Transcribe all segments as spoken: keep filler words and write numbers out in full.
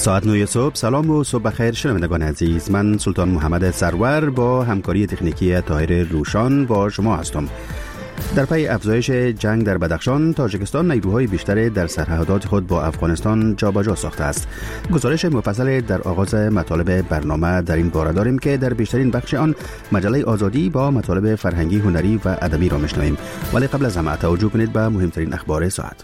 ساعت نه صبح. سلام و صبح بخیر شنوندگان عزیز. من سلطان محمد سرور با همکاری تکنیکی طاهر روشان با شما هستم. در پی افزایش جنگ در بدخشان، تاجیکستان نیروهای بیشتری در سرحدات خود با افغانستان جابجا ساخته است. گزارش مفصل در آغاز مطالب برنامه در این باره داریم که در بیشترین بخش آن مجله آزادی با مطالب فرهنگی، هنری و ادبی را میشنویم. ولی قبل از همه توجه کنید به مهمترین اخبار ساعت.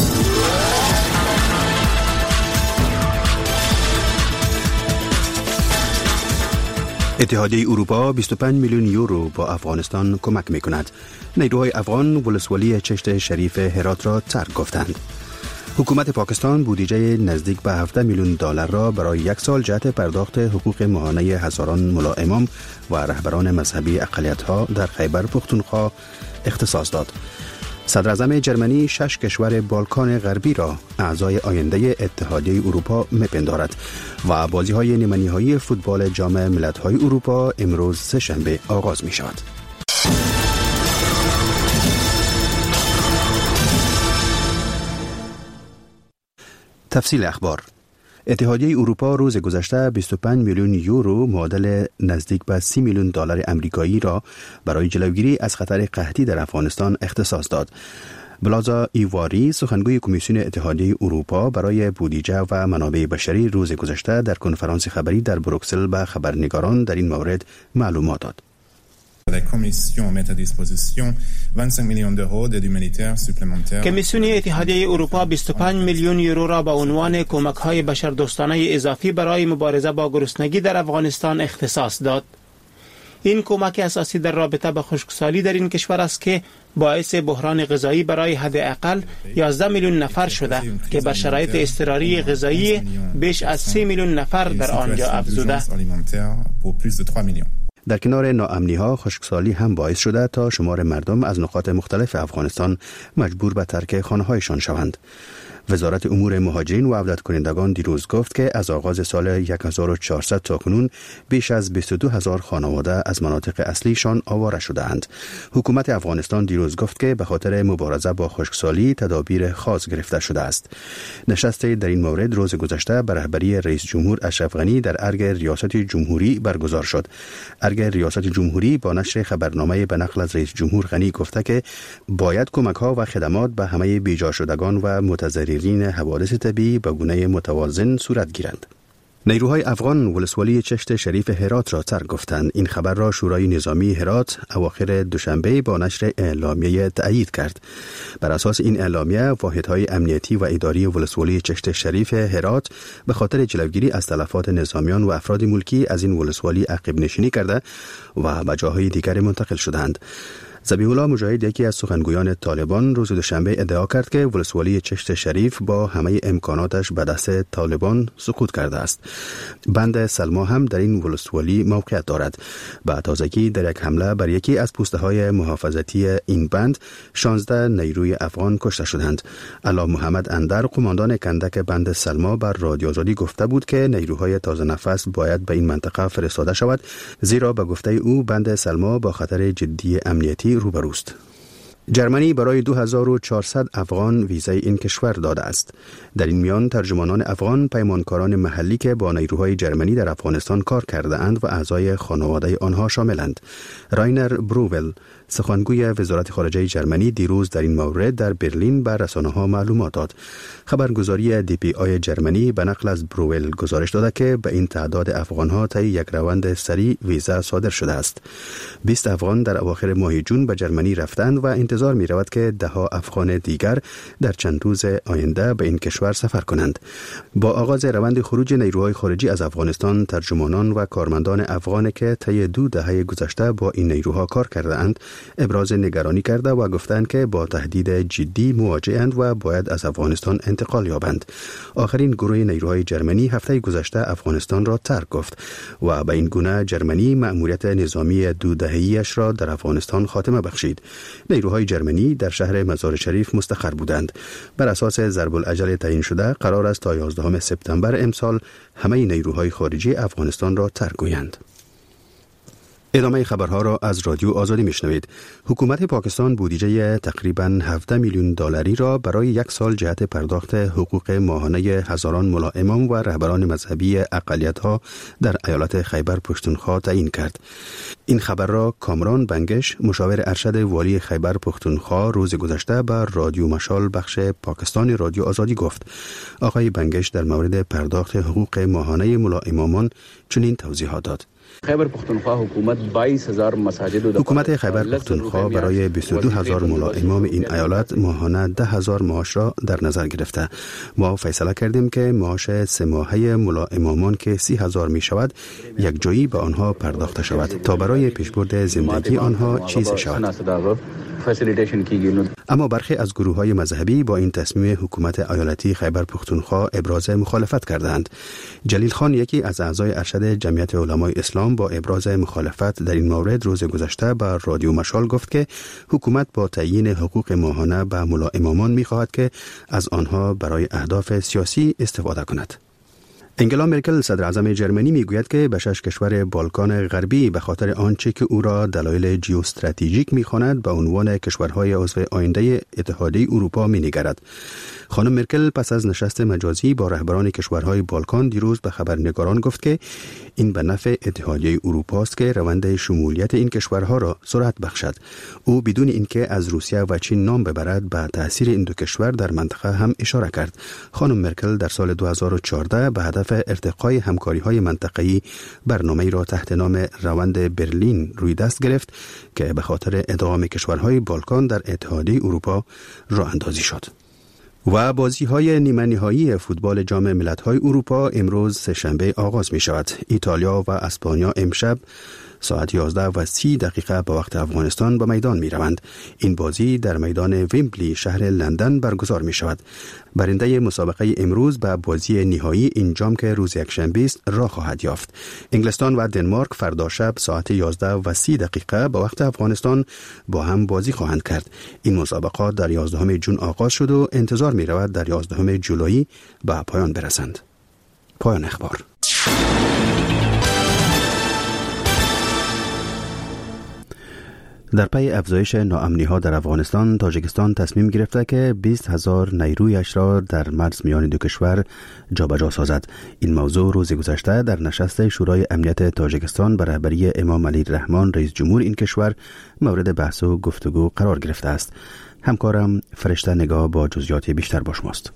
اتحادیه اروپا بیست و پنج میلیون یورو با افغانستان کمک میکند. نیروهای افغان ولسوالی چشت شریف هرات را ترک گفتند. حکومت پاکستان بودجه نزدیک به هفده میلیون دلار را برای یک سال جهت پرداخت حقوق ماهانه هزاران ملا امام و رهبران مذهبی اقلیت‌ها در خیبر پختونخوا اختصاص داد. صدر اعظم جرمنی شش کشور بالکان غربی را اعضای آینده اتحادیه اروپا میپندارد و بازی‌های نیمه‌نهایی فوتبال جام ملت‌های اروپا امروز سه‌شنبه آغاز می‌شود. تفصیل اخبار. اتحادیه اروپا روز گذشته بیست و پنج میلیون یورو معادل نزدیک به سی میلیون دلار آمریکایی را برای جلوگیری از خطر قحطی در افغانستان اختصاص داد. بلازا ایواری، سخنگوی کمیسیون اتحادیه اروپا برای بودجه و منابع بشری، روز گذشته در کنفرانس خبری در بروکسل به خبرنگاران در این مورد معلومات داد. کمیسیون اتحادیه اروپا بیست و پنج میلیون یورو را به عنوان کمک‌های بشردوستانه اضافی برای مبارزه با گرسنگی در افغانستان اختصاص داد. این کمک اساسی در رابطه با خشکسالی در این کشور است که باعث بحران غذایی برای حداقل یازده میلیون نفر شده که به شرایط اضطراری غذایی بیش از سه میلیون نفر در آنجا افزوده. در کنار ناامنی‌ها، خشکسالی هم باعث شده تا شمار مردم از نقاط مختلف افغانستان مجبور به ترک خانه‌هایشان شوند. وزارت امور مهاجرین و عودت کنندگان دیروز گفت که از آغاز سال هزار و چهارصد تا کنون بیش از بیست و دو هزار خانواده از مناطق اصلیشان آواره شده‌اند. حکومت افغانستان دیروز گفت که به خاطر مبارزه با خشکسالی تدابیر خاص گرفته شده است. نشست در این مورد روز گذشته به رهبری رئیس جمهور اشرف غنی در ارگ ریاست جمهوری برگزار شد. ارگ ریاست جمهوری با نشر خبرنامه به نقل از رئیس جمهور غنی گفته که باید کمک‌ها و خدمات به همه بیجا شدگان و متضررین حوادث طبیعی به گونه متوازن صورت گیرند. نیروهای افغان ولسوالی چشت شریف هرات را ترک گفتند. این خبر را شورای نظامی هرات اواخر دوشنبه با نشر اعلامیه تأیید کرد. بر اساس این اعلامیه، واحدهای امنیتی و اداری ولسوالی چشت شریف هرات به خاطر جلوگیری از تلفات نظامیان و افراد ملکی از این ولسوالی عقب نشینی کرده و به جاهای دیگر منتقل شدند. ذبیح الله مجاهد، یکی از سخنگویان طالبان، روز دوشنبه ادعا کرد که ولسوالی چشت شریف با همه امکاناتش به دست طالبان سقوط کرده است. بند سلما هم در این ولسوالی موقعیت دارد. به تازگی در یک حمله بر یکی از پوسته‌های محافظتی این بند شانزده نیروی افغان کشته شدند. علا محمد اندر، قماندان کندک بند سلما، بر رادیو آزادی گفته بود که نیروهای تازه نفس باید به این منطقه فرستاده شود، زیرا به گفته او بند سلما با خطر جدی امنیتی روبروست. جرمنی برای دو هزار و چهارصد افغان ویزای این کشور داده است. در این میان ترجمانان افغان پیمانکاران محلی که با نیروهای جرمنی در افغانستان کار کرده اند و اعضای خانواده آنها شاملند. راینر بروول، سخنگوی وزارت خارجه جرمنی، دیروز در این مورد در برلین بر رسانه‌ها معلومات داد. خبرگزاری دی پی آی جرمنی به نقل از بروول گزارش داده که به این تعداد افغان‌ها طی یک روند سریع ویزا صادر شده است. بیست افغان در اواخر ماه جون به جرمنی رفتند و انتظار می رود که ده ها افغان دیگر در چند روز آینده به این کشور سفر کنند. با آغاز روند خروج نیروهای خارجی از افغانستان، ترجمانان و کارمندان افغان که طی دو دهه گذشته با این نیروها کار کرده اند ابراز نگرانی کرده و گفتند که با تهدید جدی مواجه‌اند و باید از افغانستان انتقال یابند. آخرین گروه نیروهای جرمنی هفته گذشته افغانستان را ترک گفت و به این گونه جرمنی مأموریت نظامی دو دهه‌ایش را در افغانستان خاتمه بخشید. نیروهای جرمنی در شهر مزار شریف مستقر بودند. بر اساس ضرب الاجل تعیین شده قرار است تا یازدهم سپتامبر امسال همه نیروهای خارجی افغانستان را ترک گویند. ادامه خبرها را از رادیو آزادی میشنوید. حکومت پاکستان بودجه تقریباً هفده میلیون دلاری را برای یک سال جهت پرداخت حقوق ماهانه هزاران ملا امام و رهبران مذهبی اقلیت‌ها در ایالت خیبر پختونخوا تعیین کرد. این خبر را کامران بنگش، مشاور ارشد والی خیبر پختونخوا، روز گذشته بر رادیو مشال بخش پاکستان رادیو آزادی گفت. آقای بنگش در مورد پرداخت حقوق ماهانه ملا امامان چنین توضیحات داد. خیبر پختونخوا حکومت باییس هزار مساجد حکومت خیبر پختونخوا برای بیست و دو هزار ملا امام این ایالت ماهانه ده هزار معاش را در نظر گرفته. ما فیصله کردیم که معاش سه ماهه ملا امامان که سی هزار می شود یک جایی به آنها پرداخته شود تا برای پیشبرد زندگی آنها چیز شود. اما برخی از گروه های مذهبی با این تصمیم حکومت ایالتی خیبر پختونخوا ابراز مخالفت کردند. جلیل خان، یکی از اعضای ارشد جمعیت علمای اسلام، با ابراز مخالفت در این مورد روز گذشته بر رادیو مشال گفت که حکومت با تعیین حقوق ماهانه به ملا امامان می خواهد که از آنها برای اهداف سیاسی استفاده کند. انگلا مرکل، صدر اعظم جرمنی، میگوید که به شش کشور بالکان غربی به خاطر آنچه که او را دلایل ژئواستراتژیک می‌خواند به عنوان کشورهای عضو آینده اتحادیه اروپا می‌نگرد. خانم مرکل پس از نشست مجازی با رهبران کشورهای بالکان دیروز به خبرنگاران گفت که این به نفع اتحادیه اروپا است که روند شمولیت این کشورها را سرعت بخشد. او بدون اینکه از روسیه و چین نام ببرد به تأثیر این دو کشور در منطقه هم اشاره کرد. خانم مرکل در سال دو هزار و چهارده به هدف ارتقای همکاری‌های منطقه‌ای برنامه‌ای را تحت نام روند برلین روی دست گرفت که به خاطر ادغام کشورهای بالکان در اتحادیه اروپا راه اندازی شد. و بازی‌های نیمه نهایی فوتبال جام ملت‌های اروپا امروز سه‌شنبه آغاز می‌شود. ایتالیا و اسپانیا امشب ساعت یازده و سی دقیقه به وقت افغانستان به میدان می روند. این بازی در میدان ویمبلی شهر لندن برگزار می شود. برنده مسابقه امروز به بازی نهایی این جام که روز یکشنبه است راه خواهد یافت. انگلستان و دنمارک فردا شب ساعت یازده و سی دقیقه به وقت افغانستان با هم بازی خواهند کرد. این مسابقات در یازدهم ژوئن آغاز شد و انتظار می رود در یازدهم جولای به پایان برسند. پایان اخبار. در پی افزایش ناامنی‌ها در افغانستان، تاجیکستان تصمیم گرفته که بیست هزار نیرویش را در مرز میان دو کشور جابجا سازد. این موضوع روز گذشته در نشست شورای امنیت تاجیکستان به رهبری امام علی رحمان رئیس جمهور این کشور مورد بحث و گفتگو قرار گرفته است. همکارم فرشته نگاه با جزئیات بیشتر با شماست.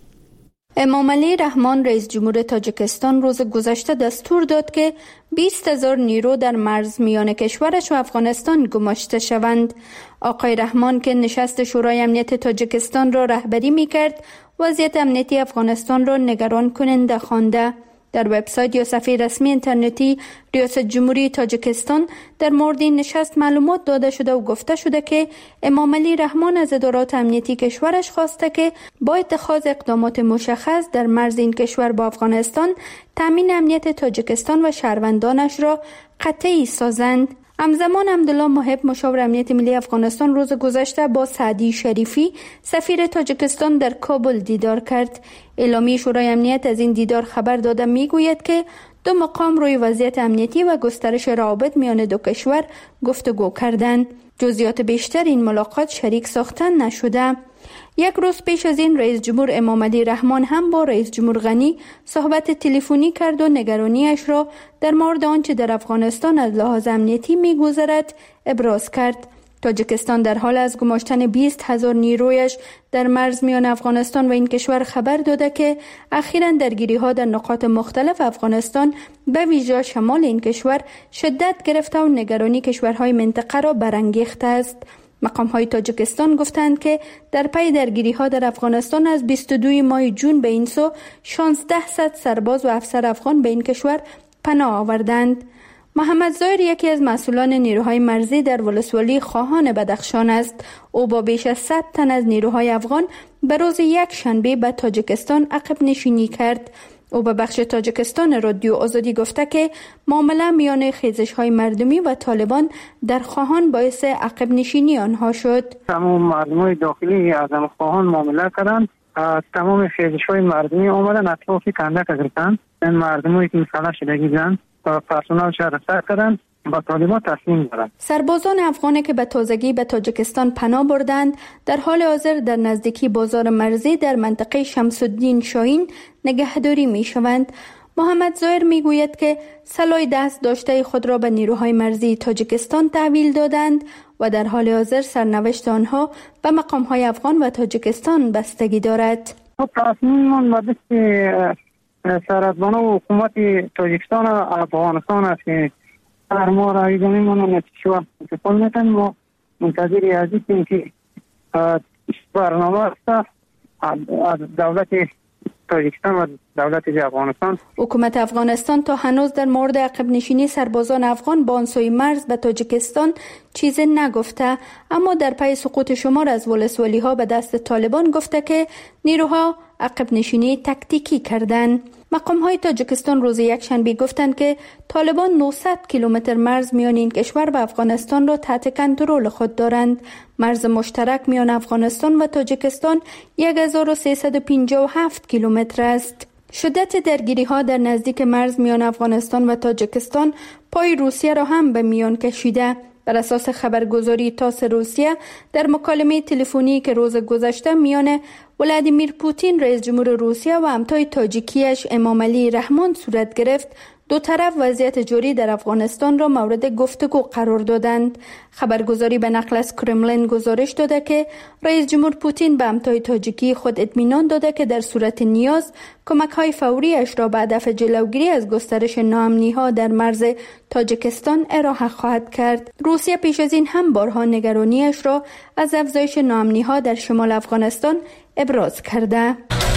امام علی رحمان رئیس جمهور تاجیکستان روز گذشته دستور داد که بیست هزار نیرو در مرز میان کشورش و افغانستان گماشته شوند. آقای رحمان که نشست شورای امنیت تاجیکستان را رهبری می‌کرد، وضعیت امنیتی افغانستان را نگران کننده خوانده. در وبسایت یا صفحه رسمی اینترنتی ریاست جمهوری تاجیکستان در مورد این نشست معلومات داده شده و گفته شده که امام علی رحمان از ادارات امنیتی کشورش خواسته که با اتخاذ اقدامات مشخص در مرز این کشور با افغانستان تامین امنیت تاجیکستان و شهروندانش را قطعی سازند. همزمان عبدالله محب، مشاور امنیت ملی افغانستان، روز گذشته با سعدی شریفی سفیر تاجیکستان در کابل دیدار کرد. اعلامیه شورای امنیت از این دیدار خبر داده میگوید که دو مقام روی وضعیت امنیتی و گسترش روابط میان دو کشور گفتگو کردند. جزئیات بیشتر این ملاقات شریک ساختن نشده. یک روز پیش از این رئیس جمهور امام علی رحمان هم با رئیس جمهور غنی صحبت تلفنی کرد و نگرانیش را در مورد آنچه در افغانستان از لحاظ امنیتی می‌گذرد ابراز کرد. تاجیکستان در حال از گماشتن بیست هزار نیرویش در مرز میان افغانستان و این کشور خبر داده که اخیراً درگیری‌ها در نقاط مختلف افغانستان به ویژه شمال این کشور شدت گرفته و نگرانی کشورهای منطقه را برانگیخته است. مقام‌های تاجیکستان گفتند که در پی درگیری‌ها در افغانستان از بیست و دو ماه ژوئن به این سو شانزده سرباز و افسر افغان به این کشور پناه آوردند. محمد ظاهر یکی از مسئولان نیروهای مرزی در ولسوالی خواهان بدخشان است. او با بیش از صد تن از نیروهای افغان به روز یک شنبه به تاجیکستان عقب نشینی کرد. او به بخش تاجیکستان رادیو آزادی گفته که معامله میان خیزش‌های مردمی و طالبان در خواهان باعث عقب نشینی آنها شد. تمام مردمای داخلی از خواهان معامله کردند. تمام خیزش‌های مردمی آمدن اطراف کندک گرفتند. این مردمایی که مسئله شدگی بودند و پرسنل شهر سر کردند. به طالبان تسلیم دارند. سربازان افغانی که به تازگی به تاجیکستان پناه بردند در حال حاضر در نزدیکی بازار مرزی در منطقه شمس الدین شاهین نگهداری می شوند. محمد ظاهر می گوید که سلاح دست داشته خود را به نیروهای مرزی تاجیکستان تحویل دادند و در حال حاضر سرنوشت آنها به مقامهای افغان و تاجیکستان بستگی دارد. تصمیم من به دست سرحدبان و حکومت تاجیکستان و افغانستان است که در ما رای گیری ما نتیجه و انتقال میتن. ما منتظر هستیم که برنامه است از دولت تاجیکستان و دولت افغانستان. حکومت افغانستان تا هنوز در مورد عقب نشینی سربازان افغان با آن سوی مرز به تاجیکستان چیزی نگفته، اما در پی سقوط شمار از ولسوالی ها به دست طالبان گفته که نیروها عقب نشینی تکتیکی کردند. مقام های تاجیکستان روز یکشنبه گفتند که طالبان نهصد کیلومتر مرز میان این کشور و افغانستان را تحت کنترل خود دارند. مرز مشترک میان افغانستان و تاجیکستان هزار و سیصد و پنجاه و هفت کیلومتر است. شدت درگیری ها در نزدیک مرز میان افغانستان و تاجیکستان پای روسیه را هم به میان کشیده. بر اساس خبرگزاری تاس روسیه در مکالمه تلفنی که روز گذشته میان ولادیمیر پوتین رئیس جمهور روسیه و همتای تاجیکیش امامعلی رحمان صورت گرفت، دو طرف وضعیت جاری در افغانستان را مورد گفتگو قرار دادند. خبرگزاری به نقل از کرملین گزارش داده که رئیس جمهور پوتین به همتای تاجیکی خود اطمینان داده که در صورت نیاز کمک‌های فوریش را به هدف جلوگیری از گسترش ناامنی‌ها در مرز تاجیکستان ارائه خواهد کرد. روسیه پیش از این هم بارها نگرانیش را از افزایش ناامنی‌ها در شمال افغانستان ابراز کرده.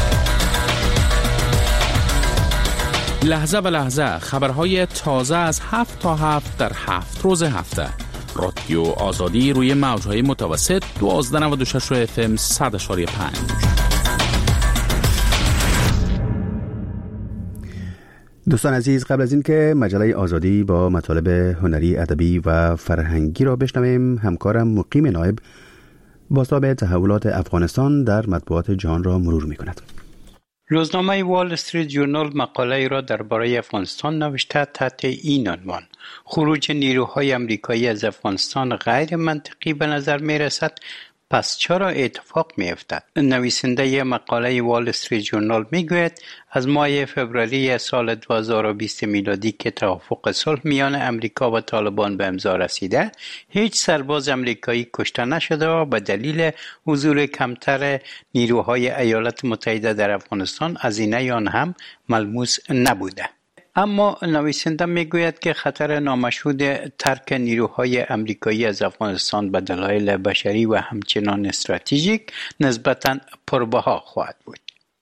لحظه به لحظه خبرهای تازه از هفت تا هفت در هفت روز هفته. رادیو آزادی روی موجهای متوسط دوازده نود و شش اف ام صد و پنج. دوستان عزیز، قبل از این که مجله آزادی با مطالب هنری، ادبی و فرهنگی را بشنویم، همکارم مقیم نایب بازتاب تحولات افغانستان در مطبوعات جهان را مرور می کند. روزنامه وال استریت ژورنال مقاله را درباره افغانستان نوشته تحت این عنوان: خروج نیروهای آمریکایی از افغانستان غیر منطقی به نظر می رسد، پس چرا اتفاق می افتد؟ نویسنده مقاله وال استریت ژورنال می گوید از ماه فوریه سال دو هزار و بیست میلادی که توافق صلح میان امریکا و طالبان به امضا رسیده، هیچ سرباز امریکایی کشته نشده و به دلیل حضور کمتر نیروهای ایالات متحده در افغانستان هزینه آن هم ملموس نبوده. اما نویسنده میگوید که خطر نامشهود ترک نیروهای امریکایی از افغانستان به دلایل بشری و همچنان استراتژیک نسبتاً پربها خواهد بود.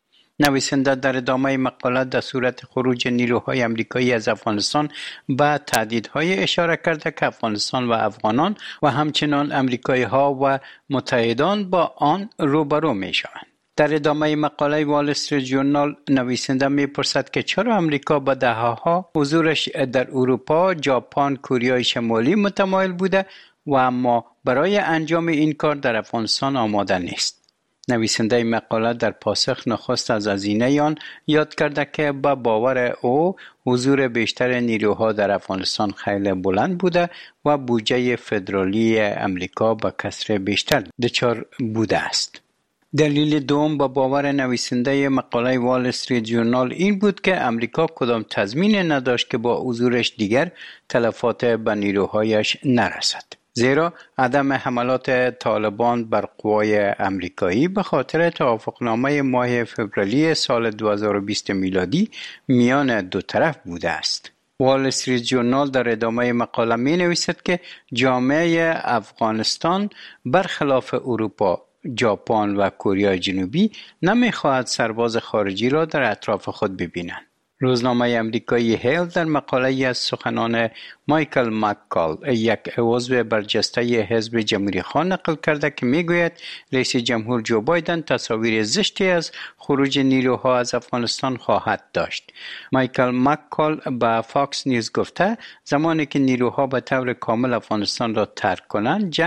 نویسنده در ادامه مقاله در صورت خروج نیروهای امریکایی از افغانستان به تهدیدهای اشاره کرده که افغانستان و افغانان و همچنان امریکایی ها و متحدان با آن روبرو می شوند. در ادامه مقاله وال استریت ژورنال نویسنده می‌پرسد که چرا امریکا با دهه‌ها حضورش در اروپا، ژاپن، کره شمالی متمایل بوده و اما برای انجام این کار در افغانستان آماده نیست. نویسنده مقاله در پاسخ نخست از هزینه آن یاد کرده که با باور او حضور بیشتر نیروها در افغانستان خیلی بلند بوده و بودجه فدرالی امریکا با کسر بیشتر دچار بوده است. دلیل دوم با باور نویسنده مقاله وال استریت ژورنال این بود که امریکا کدام تضمین نداشت که با حضورش دیگر تلفات به نیروهایش نرسد. زیرا عدم حملات طالبان بر قوای امریکایی به خاطر توافقنامه ماه فوریه سال دو هزار و بیست میلادی میان دو طرف بوده است. وال استریت ژورنال در ادامه مقاله می نویسد که جامعه افغانستان برخلاف اروپا، ژاپن و کره جنوبی نمیخواهد سرباز خارجی را در اطراف خود ببینند. روزنامه امریکایی هیل در مقاله از سخنان مایکل مککال، یک عضو برجسته حزب جمهوری خواه نقل کرده که میگوید رئیس جمهور جو بایدن تصاویر زشتی از خروج نیروها از افغانستان خواهد داشت. مایکل مککال به فاکس نیوز گفته زمانی که نیروها به طور کامل افغانستان را ترک کنند، جنگ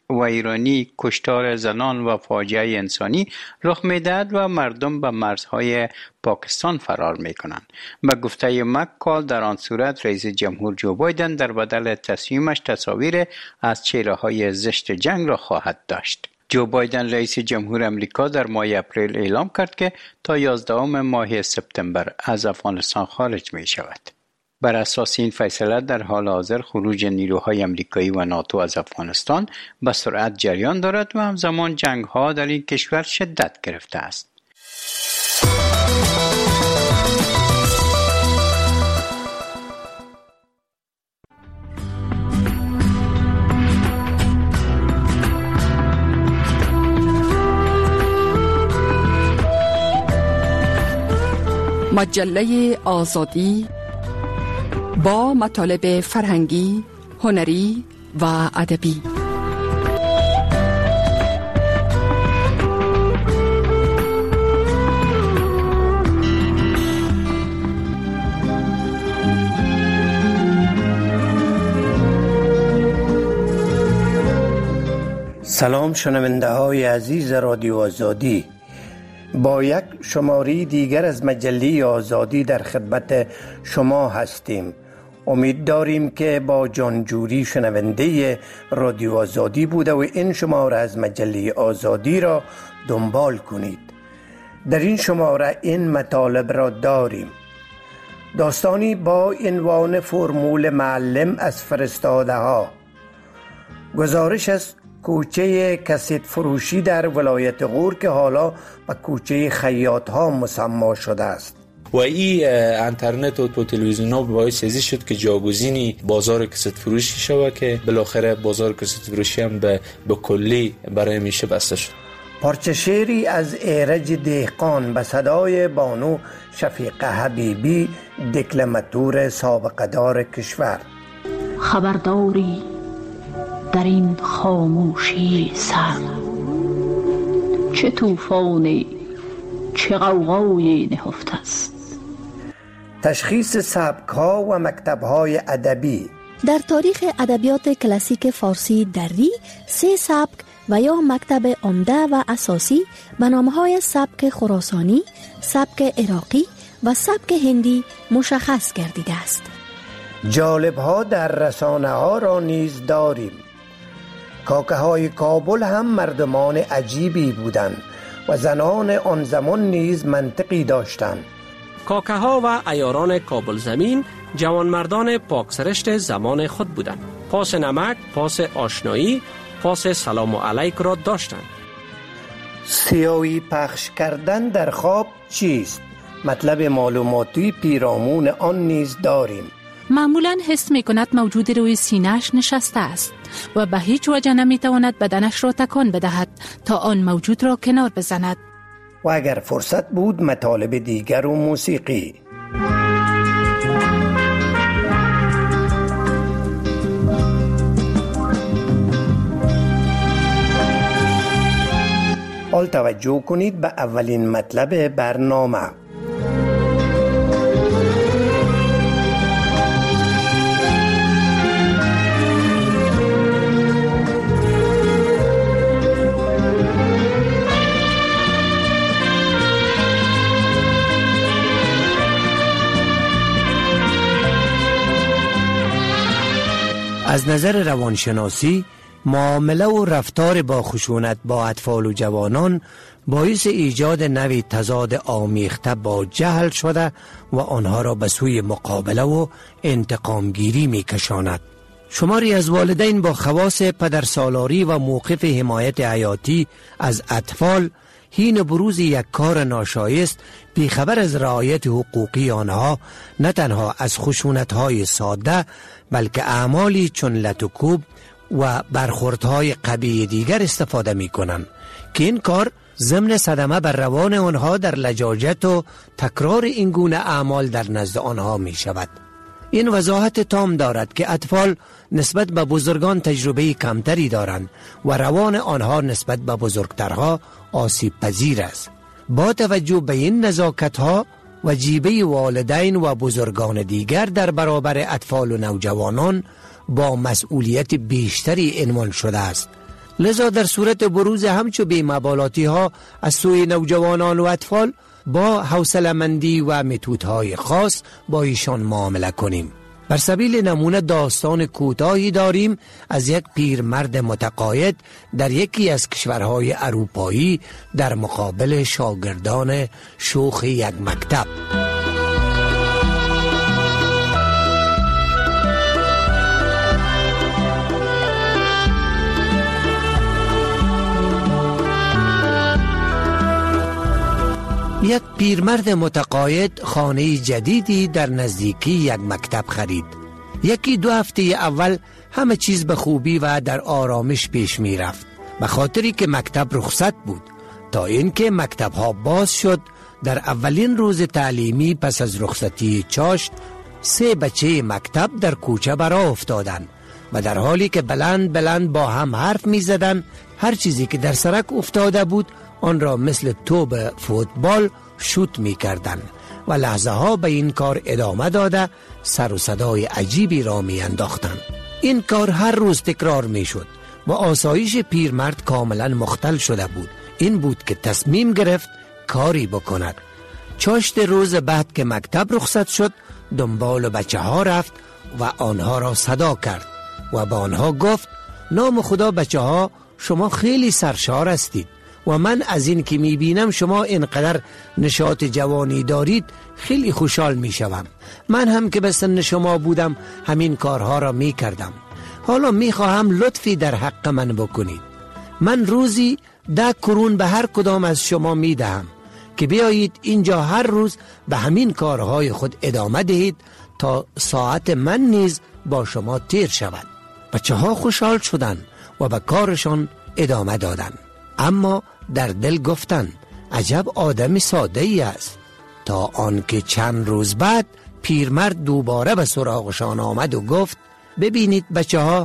ویرانی، کشتار زنان و فاجعه انسانی رخ می‌دهد و مردم به مرزهای پاکستان فرار می‌کنند. به گفته مک‌کال در آن صورت رئیس جمهور جو بایدن در بدل تصمیمش تصاویر از چهره‌های زشت جنگ را خواهد داشت. جو بایدن رئیس جمهور امریکا در ماه اپریل اعلام کرد که تا یازدهم ماه سپتامبر از افغانستان خارج می شود. بر اساس این فیصله در حال حاضر خروج نیروهای امریکایی و ناتو از افغانستان به سرعت جریان دارد و همزمان جنگ‌ها در این کشور شدت گرفته است. مجله آزادی با مطالب فرهنگی، هنری و ادبی. سلام شنونده های عزیز رادیو آزادی، با یک شماره دیگر از مجله آزادی در خدمت شما هستیم. امید داریم که با جانجوری شنونده رادیو آزادی بوده و این شماره از مجله آزادی را دنبال کنید. در این شماره این مطالب را داریم: داستانی با عنوان فرمول معلم از فرستاده ها، گزارش از کوچه کسیت فروشی در ولایت غور که حالا به کوچه خیاط ها مسما شده است، و این اینترنت و تلویزیون ها باعث ازی شد که جاگزینی بازار کسیت فروشی شود که بالاخره بازار کسیت فروشی هم به, به کلی برای میشه بسته شد. پارچه شعری از ایرج دهقان به صدای بانو شفیقه حبیبی، دکلماتور سابقه دار کشور. خبرداری در این خاموشی سر، چه طوفانی چه غوغای نهفته است. تشخیص سبک‌ها و مکتب‌های ادبی. در تاریخ ادبیات کلاسیک فارسی دری سه سبک و یا مکتب عمده و اساسی به نام‌های سبک خراسانی، سبک عراقی و سبک هندی مشخص گردیده است. جالب‌ها در رسانه‌ها را نیز داریم. کاکه های کابل هم مردمان عجیبی بودند و زنان آن زمان نیز منطقی داشتند. کاکه ها و عیاران کابل زمین جوانمردان پاکسرشت زمان خود بودند. پاس نمک، پاس آشنایی، پاس سلام علیک را داشتند. سیاهی پخش کردن در خواب چیست؟ مطلب معلوماتی پیرامون آن نیز داریم. معمولاً حس می کند موجود روی سینه‌اش نشسته است و به هیچ وجه نمی تواند بدنش را تکان بدهد تا آن موجود را کنار بزند. و اگر فرصت بود مطالب دیگر و موسیقی. حال توجه کنید به اولین مطلب برنامه. از نظر روانشناسی، معامله و رفتار با خشونت با اطفال و جوانان باعث ایجاد نوعی تضاد آمیخته با جهل شده و آنها را به سوی مقابله و انتقامگیری می کشاند. شماری از والدین با خواص پدرسالاری و موقف حمایت حیاتی از اطفال حین بروز یک کار ناشایست بیخبر از رعایت حقوقی آنها نه تنها از خشونت‌های ساده بلکه اعمالی چون لط و کوب و برخوردهای قبیح دیگر استفاده می کنند که این کار ضمن صدمه بر روان آنها در لجاجت و تکرار این گونه اعمال در نزد آنها می شود. این وضاحت تام دارد که اطفال نسبت به بزرگان تجربه کمتری دارند و روان آنها نسبت به بزرگترها آسیب پذیر است. با توجه به این نزاکت‌ها وجیبه والدین و بزرگان دیگر در برابر اطفال و نوجوانان با مسئولیت بیشتری عنوان شده است لذا در صورت بروز همچو بی‌مبالاتی ها از سوی نوجوانان و اطفال با حوصله‌مندی و متودهای خاص با ایشان معامله کنیم. بر سبیل نمونه داستان کوتاهی داریم از یک پیرمرد متقاعد در یکی از کشورهای اروپایی در مقابل شاگردان شوخ یک مکتب. یک پیرمرد متقاعد خانه جدیدی در نزدیکی یک مکتب خرید. یکی دو هفته اول همه چیز به خوبی و در آرامش پیش می رفت، به خاطری که مکتب رخصت بود، تا اینکه مکتب ها باز شد. در اولین روز تعلیمی پس از رخصتی چاشت، سه بچه مکتب در کوچه برآ افتادند و در حالی که بلند بلند با هم حرف می زدن، هر چیزی که در سرک افتاده بود آن را مثل توپ فوتبال شوت می کردن و لحظه ها به این کار ادامه داده سر و صدای عجیبی را می انداختن. این کار هر روز تکرار می شد و آسایش پیرمرد کاملا مختل شده بود. این بود که تصمیم گرفت کاری بکند. چاشت روز بعد که مکتب رخصت شد، دنبال بچه ها رفت و آنها را صدا کرد و با آنها گفت: نام خدا بچه ها، شما خیلی سرشار هستید و من از این که می بینم شما اینقدر نشاط جوانی دارید خیلی خوشحال می شوم. من هم که به سن شما بودم همین کارها را می کردم. حالا می خواهم لطفی در حق من بکنید. من روزی ده کرون به هر کدام از شما می دهم که بیایید اینجا هر روز به همین کارهای خود ادامه دهید تا ساعت من نیز با شما تیر شود. بچه ها خوشحال شدند و به کارشان ادامه دادند، اما در دل گفتند عجب آدمی ساده ای است. تا آنکه چند روز بعد پیرمرد دوباره به سراغشان آمد و گفت: ببینید بچه ها،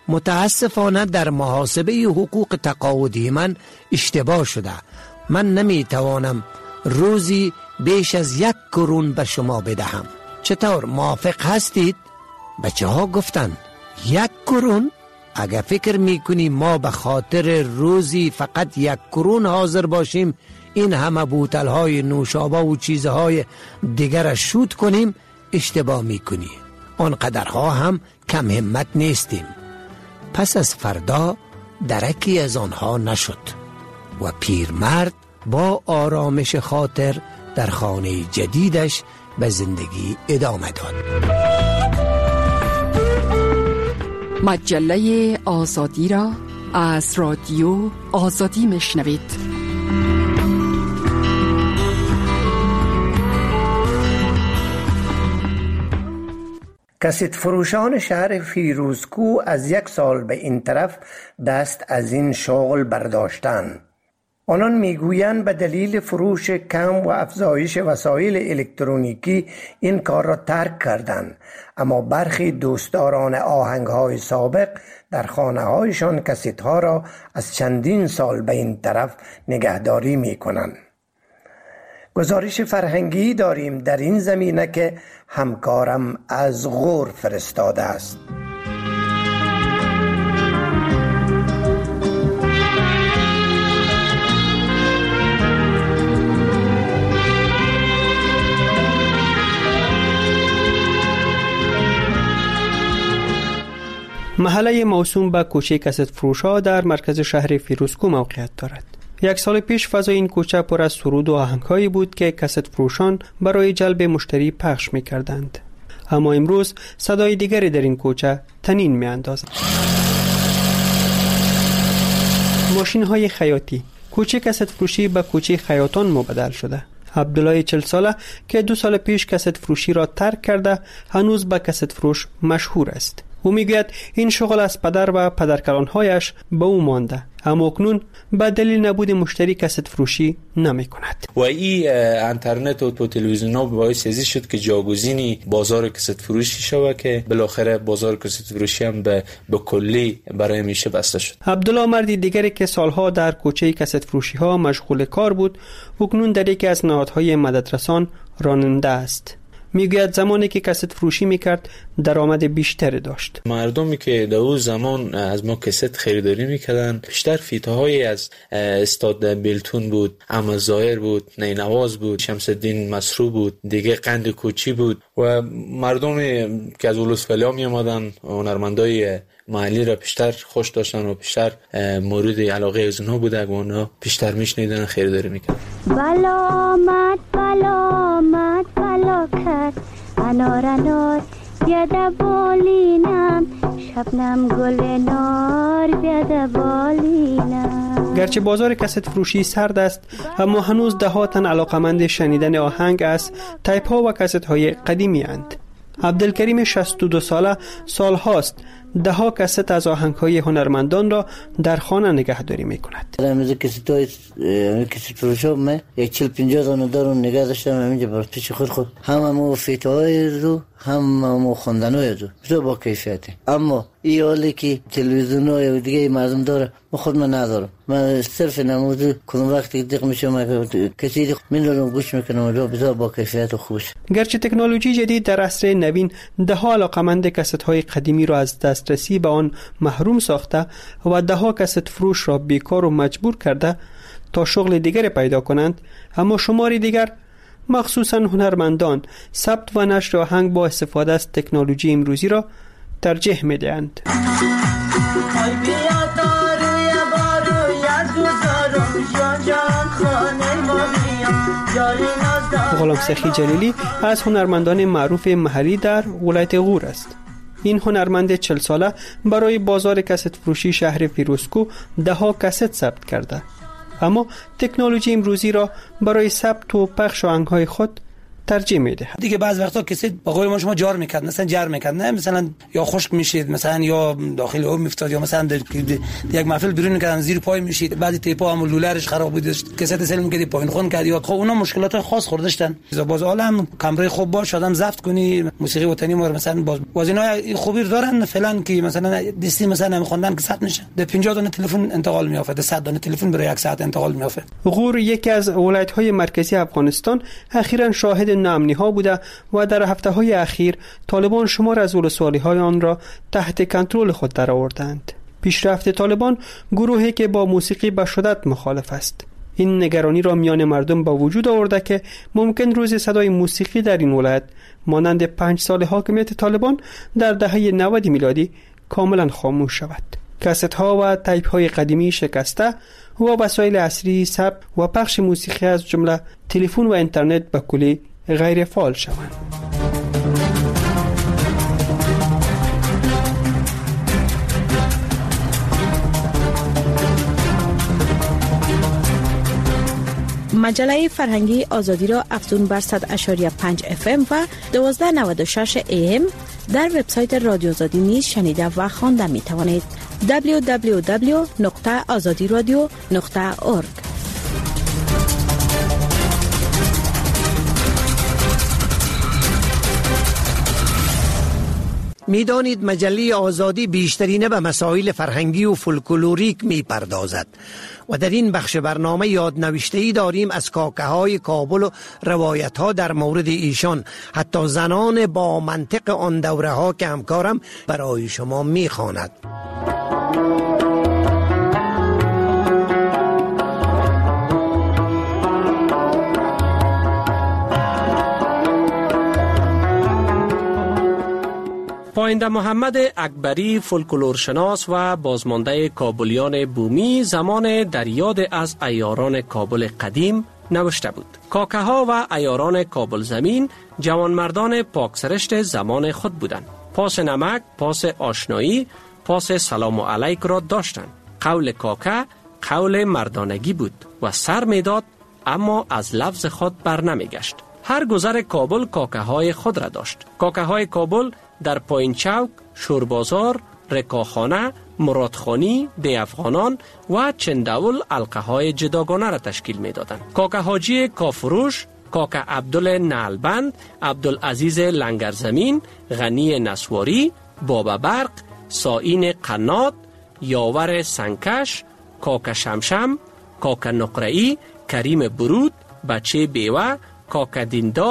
متاسفانه در محاسبه حقوق تقاعدی من اشتباه شده. من نمی توانم روزی بیش از یک کرون به شما بدهم. چطور، موافق هستید؟ بچه ها گفتند: یک کرون؟ اگر فکر میکنی ما به خاطر روزی فقط یک کرون حاضر باشیم این همه بوتل های نوشابه و چیزهای دیگر شوت کنیم، اشتباه میکنی. آنقدرها هم کم همت نیستیم. پس از فردا درکی از آنها نشد و پیرمرد با آرامش خاطر در خانه جدیدش به زندگی ادامه داد. مجله آزادی را از رادیو آزادی میشنوید. کاسیت فروشان شهر فیروزکو از یک سال به این طرف دست از این شغل برداشتند. آنان میگویند به دلیل فروش کم و افزایش وسایل الکترونیکی این کار را ترک کردند، اما برخی دوستداران آهنگ‌های سابق در خانه‌هایشان کاست‌ها را از چندین سال به این طرف نگهداری می‌کنند. گزارش فرهنگی داریم در این زمینه که همکارم از غور فرستاده است. محله موسوم به کوچه کاست فروش‌ها در مرکز شهر فیروزکو موقعیت دارد. یک سال پیش فضای این کوچه پر از سرود و آهنگ‌هایی بود که کاست فروشان برای جلب مشتری پخش می‌کردند. اما امروز صدای دیگری در این کوچه طنین می‌اندازد. ماشین‌های خیاطی. کوچه کاست فروشی به کوچه خیاطان مبدل شده. عبدالله چهل ساله که دو سال پیش کاست فروشی را ترک کرده هنوز به کاست فروش مشهور است. او میگوید این شغل از پدر و پدرکلانهایش به او مانده، اما اکنون به دلیل نبود مشتری کاست فروشی نمی کند. و این اینترنت و تلویزیون ها باعث ازی شد که جاگزینی بازار کاست فروشی شود که بالاخره بازار کاست فروشی هم به به کلی برای میشه بسته شد. عبدالله مردی دیگری که سالها در کوچه کاست فروشی ها مشغول کار بود، اکنون در یکی از نهادهای مددرسان راننده است. میگوید زمانی که کست فروشی میکرد درآمد بیشتری داشت. مردمی که در اون زمان از ما کست خریداری میکردن بیشتر فیتاهای از استاد بیلتون بود، احمد ظاهر بود، نینواز بود، شمس الدین مسرو بود، دیگه قند کوچی بود و مردمی که از ولسوالی ها می آمدن هنرمندای محلی را بیشتر خوش داشتن و بیشتر مورد علاقه از اونها بوده و اونها بیشتر میشنیدن خریداری میکردن. بلامت بلامت بلاکت انار انار بیاده بالینم شبنم گل نار بیاده بالینم. گرچه بازار کست فروشی سرد است اما هنوز ده ها تن علاقمند شنیدن آهنگ از تایپ ها و کست های قدیمی اند. عبدالکریم شصت و دو ساله سال هاست ده ها کست از آهنگ های هنرمندان را در خانه نگهداری می کند. من کست های کست فروش ها من یک چل پنجاه دانه دارم نگه داشتم همینجا بر پیش خود خود هم همو فیت های رو هم همو خوندن های رو بسیار با کیفیته. اما این حالی که تلویزیون های و دیگه مردم داره من خود من ندارم. من صرف نموز کنم وقتی دیق میشم کسی دیق من دارم گوش میکنم و بسیار با کیفیت و خوش. گرچه تکنولوژی جدید در عصر نوین ده ها علاقمند کست های قدیمی را از دسترسی به آن محروم ساخته و ده ها کست فروش را بیکار و مجبور کرده تا شغل دیگر پیدا کنند، اما شماری دیگر مخصوصا هنرمندان ثبت و نشر آهنگ با استفاده از تکنولوژی امروزی را ترجیح می‌دهند. غلام سخی جلیلی از هنرمندان معروف محلی در ولایت غور است. این هنرمند چهل ساله برای بازار کست فروشی شهر فیروزکو ده ها کست ثبت کرده، اما تکنولوژی امروزی را برای ثبت و پخش آهنگ‌های خود ترجیح میده. دیگه بعض وقتا کسی با قول ما شما جار میکرد، مثلا جر میکرد، نه مثلا یا خشک میشید، مثلا یا داخل او میفتاد، یا مثلا در یک محفل بیرون میکردن زیر پای میشید، بعضی تیپا هم لولرش خراب بود، کست سل میکردی پایین خون کردی، خب اونا مشکلات خاص خوردشتن. باز عالم کمره خوب باش آدم ضبط کنی موسیقی وطنی ما مثلا باز باز اینا خوبی دارن فلان که مثلا دستی مثلا میخوندن که ثبت میشه، در پنجاه دانه تلفن انتقال میافته، در صد دانه تلفن برای یک ساعت انتقال میافته. غور یکی از ولایت‌های مرکزی افغانستان اخیراً شاهد ناامنی ها بوده و در هفته های اخیر طالبان شمار از ولسوالی های آن را تحت کنترل خود درآوردند. پیشرفت طالبان گروهی که با موسیقی به شدت مخالف است. این نگرانی را میان مردم با وجود آورده که ممکن روز صدای موسیقی در این ولایت مانند پنج سال حاکمیت طالبان در دهه نود میلادی کاملا خاموش شود. کست ها و تایپ های قدیمی شکسته و وسایل عصری ثبت و پخش موسیقی از جمله تلفن و اینترنت به کلی غیر فعال شوند. مجله فرهنگی آزادی را افزون بر صد و پنج و پنج اف ام و دوازده نود و شش ای ام در وبسایت رادیو آزادی نیز شنیده و خوانده می توانید. دبلیو دبلیو دبلیو نقطه آزادی رادیو نقطه اورگ. میدانید مجله آزادی بیشترینه به مسائل فرهنگی و فولکلوریک می پردازد و در این بخش برنامه یادنوشته‌ای داریم از کاکه های کابل و روایت ها در مورد ایشان، حتی زنان با منطق آن دوره ها که همکارم برای شما می خواند. پاینده محمد اکبری فولکلورشناس و بازمانده کابلیان بومی زمان در یاد از عیاران کابل قدیم نوشته بود. کاکه ها و عیاران کابل زمین جوانمردان پاکسرشت زمان خود بودند. پاس نمک، پاس آشنایی، پاس سلام و علیک را داشتند. قول کاکه قول مردانگی بود و سر میداد اما از لفظ خود بر نمیگشت. هر گذر کابل کاکه های خود را داشت. کاکه های کابل در پایین چوک، شوربازار، رکاخانه، مرادخانی، دی افغانان و چندول علقه های جداگانه را تشکیل می دادند. کاکه حاجی کافروش، کاکه عبدال نعلبند، عبدالعزیز لنگرزمین، غنی نسواری، بابا برق، سائین قنات، یاور سنکش، کاکه شمشم، کاکه نقرئی، کریم برود، بچه بیوه، کاکه دیندار،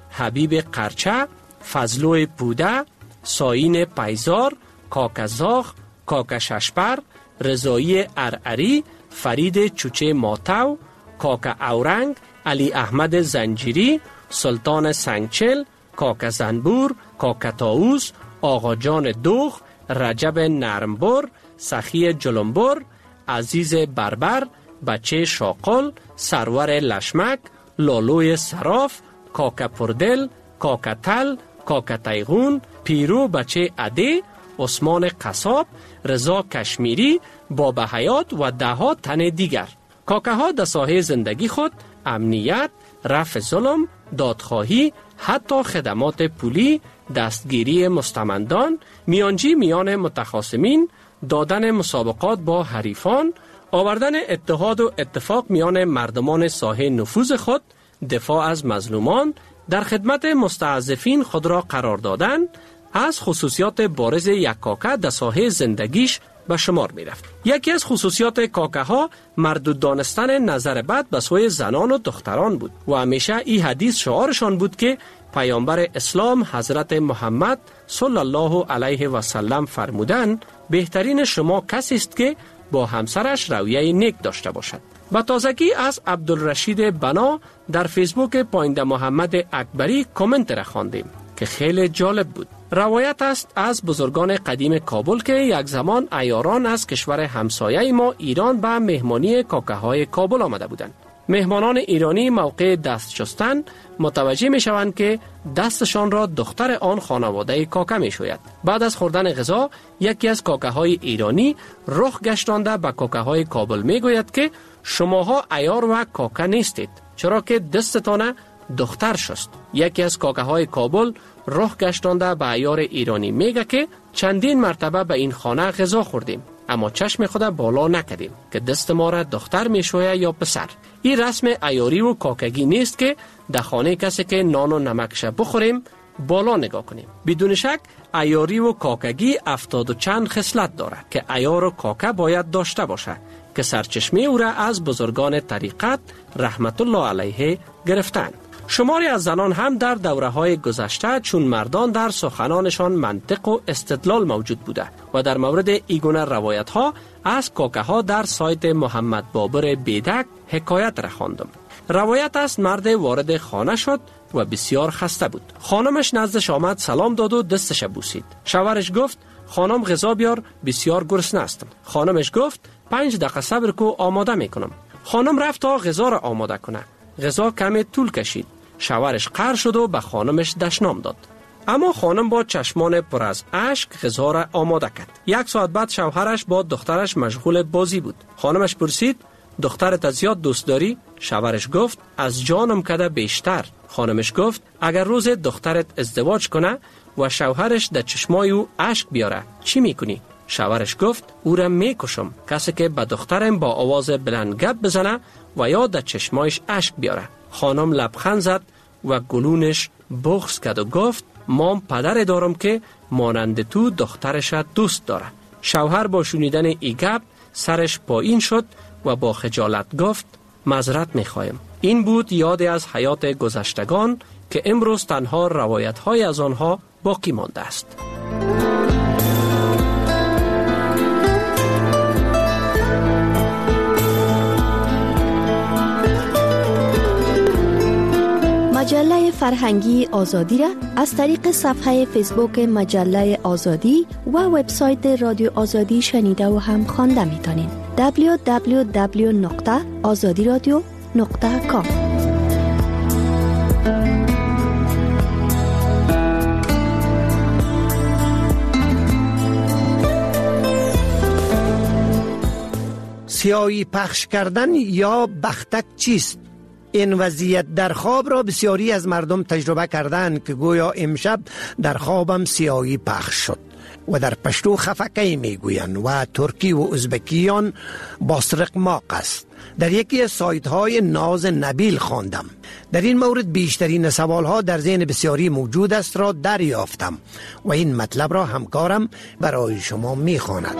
حبیب قرچه، فضلو پوده، ساین پیزار، کاکزاخ، کاکششپر، رضایی ارعری، فرید چوچه ماتو، کاک اورنگ، علی احمد زنجیری، سلطان سنگچل، کاک زنبور، کاک تاووس، آقا جان دوغ، رجب نرمبر، سخی جلنبر، عزیز بربر، بچه شاقل، سرور لشمک، لالوی سراف، کاک پردل، کاک تل، کاک تیغون، پیرو بچه عده، عثمان قصاب، رضا کشمیری، بابا حیات و ده ها تن دیگر. کاکه ها در ساحه زندگی خود امنیت، رفع ظلم، دادخواهی، حتی خدمات پولی، دستگیری مستمندان، میانجی میان متخاصمین، دادن مسابقات با حریفان، آوردن اتحاد و اتفاق میان مردمان ساحه نفوذ خود، دفاع از مظلومان، در خدمت مستضعفین خود را قرار دادن، از خصوصیات بارز یک کاکه در ساحه زندگیش به شمار می رفت. یکی از خصوصیات کاکه ها مردود دانستن نظر بد به سوی زنان و دختران بود و همیشه این حدیث شعارشان بود که پیامبر اسلام حضرت محمد صلی الله علیه و سلم فرمودند بهترین شما کسی است که با همسرش رویه نیک داشته باشد. با تازگی از عبدالرشید بنا در فیسبوک پاینده محمد اکبری کامنت را خواندیم که خیلی جالب بود. روایت است از بزرگان قدیم کابل که یک زمان عیاران از کشور همسایه ما ایران به مهمانی کاکه های کابل آمده بودند. مهمانان ایرانی موقع دست شستن متوجه می شوند که دستشان را دختر آن خانواده کاکه می شوید. بعد از خوردن غذا یکی از کاکه های ایرانی رخ گشتانده به کاکه های کابل می گوید که شماها عیار و کاکه نیستید چرا که دستتان دختر شست. یکی از کاکه های کابل رخ گشتانده به عیار ایرانی میگه که چندین مرتبه به این خانه غذا خوردیم اما چشم خود بالا نکردیم که دست ما را دختر میشویه یا پسر. این رسم عیاری و کاکگی نیست که در خانه کسی که نان و نمکش بخوریم بالا نگاه کنیم. بدون شک عیاری و کاکگی افتاد و چند خصلت داره که عیار و کاکه باید داشته باشه که سرچشمه او را از بزرگان طریقت رحمت الله علیه گرفتند. شماری از زنان هم در دوره‌های گذشته چون مردان در سخنانشان منطق و استدلال موجود بوده و در مورد ایگونه روایت‌ها از کاکه‌ها در سایت محمد بابر بیدک حکایت را خواندم. روایت است مرد وارد خانه شد و بسیار خسته بود. خانمش نزدش آمد سلام داد و دستش بوسید. شوهرش گفت خانم غذا بیار بسیار گرسنه هستم. خانمش گفت پنج دقیقه صبر کو آماده میکنم. خانم رفت تا غذا را آماده کنه. غذا کمی طول کشید. شوهرش قهر شد و به خانمش دشنام داد. اما خانم با چشمان پر از اشک غذا را آماده کرد. یک ساعت بعد شوهرش با دخترش مشغول بازی بود. خانمش پرسید دخترت زیاد دوست داری؟ شوهرش گفت از جانم کده بیشتر. خانمش گفت اگر روز دخترت ازدواج کنه و شوهرش در چشمای او اشک بیاره چی میکنی؟ شوهرش گفت او را میکشم. کسی که به دخترم با آواز بلند گپ بزنه و یا در چشمایش اشک بیاره. خانم لبخند زد و گلونش بغض کرد و گفت مام پدر دارم که مانند تو دخترش دوست داره. شوهر با شنیدن ای گپ سرش پایین شد و با خجالت گفت معذرت میخوایم. این بود یاد از حیات گذشتگان که امروز تنها روایت های از آنها باقی مانده است. مجله فرهنگی آزادی را از طریق صفحه فیسبوک مجله آزادی و وبسایت رادیو آزادی شنیده و هم خوانده میتونید. دبلیو دبلیو دبلیو نقطه آزادی رادیو نقطه کام. سیاهی پخش کردن یا بختک چیست؟ این وضعیت در خواب را بسیاری از مردم تجربه کردند که گویا امشب در خوابم سیاهی پخش شد و در پشتو خفکی میگویند و ترکی و ازبکیان باسرق ماق است. در یکی از سایت های ناز نبیل خواندم. در این مورد بیشترین سوال ها در ذهن بسیاری موجود است را دریافتم و این مطلب را همکارم برای شما میخواند.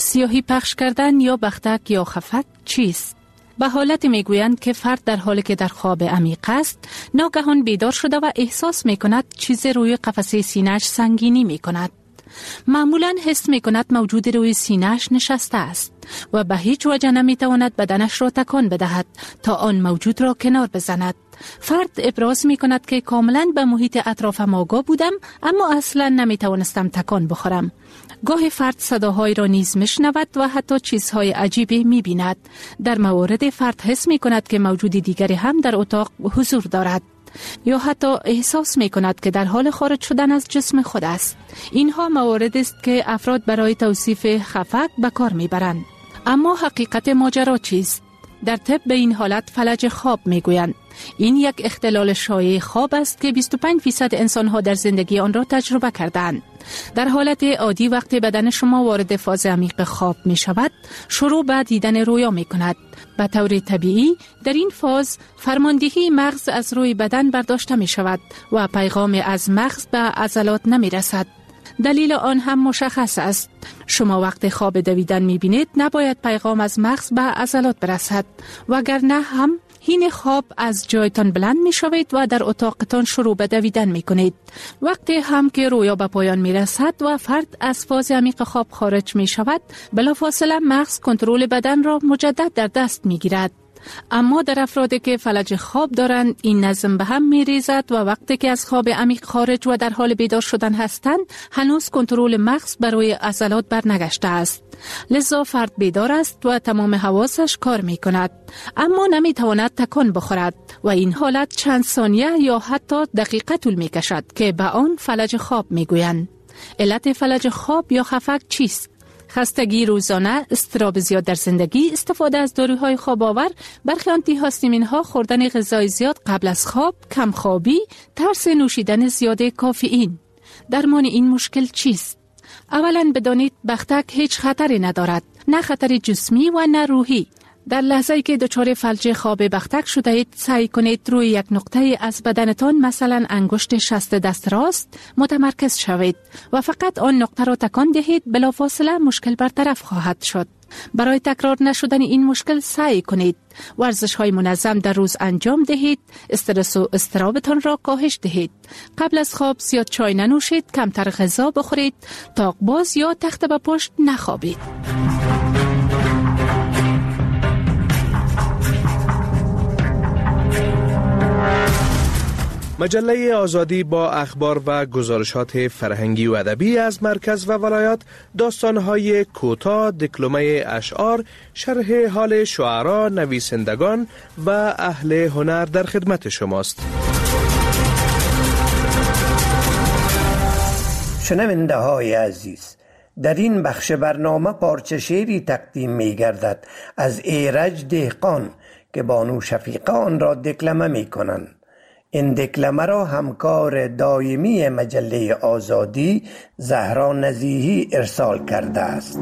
سیاهی پخش کردن یا بختک یا خفک چیست؟ به حالت میگویند که فرد در حالی که در خواب عمیق است ناگهان بیدار شده و احساس می کند چیز روی قفسه سینه‌اش سنگینی می کند. معمولاً حس می کند موجود روی سینه‌اش نشسته است و به هیچ وجه نمی تواند بدنش را تکان بدهد تا آن موجود را کنار بزند. فرد ابراز می کند که کاملاً به محیط اطرافم آگاه بودم اما اصلاً نمی توانستم تکان بخورم. گاه فرد صداهای را نیز میشنود و حتی چیزهای عجیبی می بیند. در موارد فرد حس می کند که موجود دیگری هم در اتاق حضور دارد یا حتی احساس می کند که در حال خارج شدن از جسم خود است. اینها موارد است که افراد برای توصیف خفک به کار می برند. اما حقیقت ماجرا چیست؟ در طب به این حالت فلج خواب می گویند. این یک اختلال شایع خواب است که بیست و پنج درصد انسان‌ها در زندگی آن را تجربه کردند. در حالت عادی وقتی بدن شما وارد فاز عمیق خواب می شود، شروع به دیدن رویا می کند. به طور طبیعی در این فاز فرماندهی مغز از روی بدن برداشته می شود و پیغام از مغز به عضلات نمی رسد. دلیل آن هم مشخص است. شما وقت خواب دویدن می بینید نباید پیغام از مغز به عضلات برسد، وگرنه هم هین خواب از جایتان بلند می شوید و در اتاقتان شروع به دویدن می کنید. وقتی هم که رویا به پایان می رسد و فرد از فاز عمیق خواب خارج می شود، بلافاصله مغز کنترل بدن را مجدد در دست می گیرد. اما در افرادی که فلج خواب دارند این نظم به هم می ریزد و وقتی که از خواب عمیق خارج و در حال بیدار شدن هستند هنوز کنترل مغز بر روی عضلات برنگشته است. لذا فرد بیدار است و تمام حواسش کار می کند اما نمی تواند تکان بخورد و این حالت چند ثانیه یا حتی دقیقه طول می کشد که به آن فلج خواب می گویند. علت فلج خواب یا خفک چیست؟ خستگی روزانه، اضطراب زیاد در زندگی، استفاده از داروهای خواب آور، برخی آنتی هاستامین ها، خوردن غذای زیاد قبل از خواب، کم خوابی، ترس نوشیدن زیاد کافئین. درمان این مشکل چیست؟ اولا بدانید بختک هیچ خطری ندارد، نه خطر جسمی و نه روحی. در لحظه‌ای که دچار فلج خواب بختک شده اید سعی کنید روی یک نقطه از بدنتان مثلا انگشت شست دست راست متمرکز شوید و فقط آن نقطه را تکان دهید، بلافاصله مشکل برطرف خواهد شد. برای تکرار نشدن این مشکل سعی کنید ورزش های منظم در روز انجام دهید، استرس و اضطرابتان را کاهش دهید. قبل از خواب زیاد چای ننوشید، کمتر غذا بخورید، تاق باز یا تخت به پشت نخوابید. مجله آزادی با اخبار و گزارشات فرهنگی و ادبی از مرکز و ولایات، داستان‌های کوتاه، دکلمه اشعار، شرح حال شعرا، نویسندگان و اهل هنر در خدمت شماست. شنونده های عزیز، در این بخش برنامه پارچه شعری تقدیم می گردد از ایرج دهقان که بانو شفیقه آن را دکلمه می کنند. این دکلمه را همکار دائمی مجله آزادی زهرا نزیهی ارسال کرده است.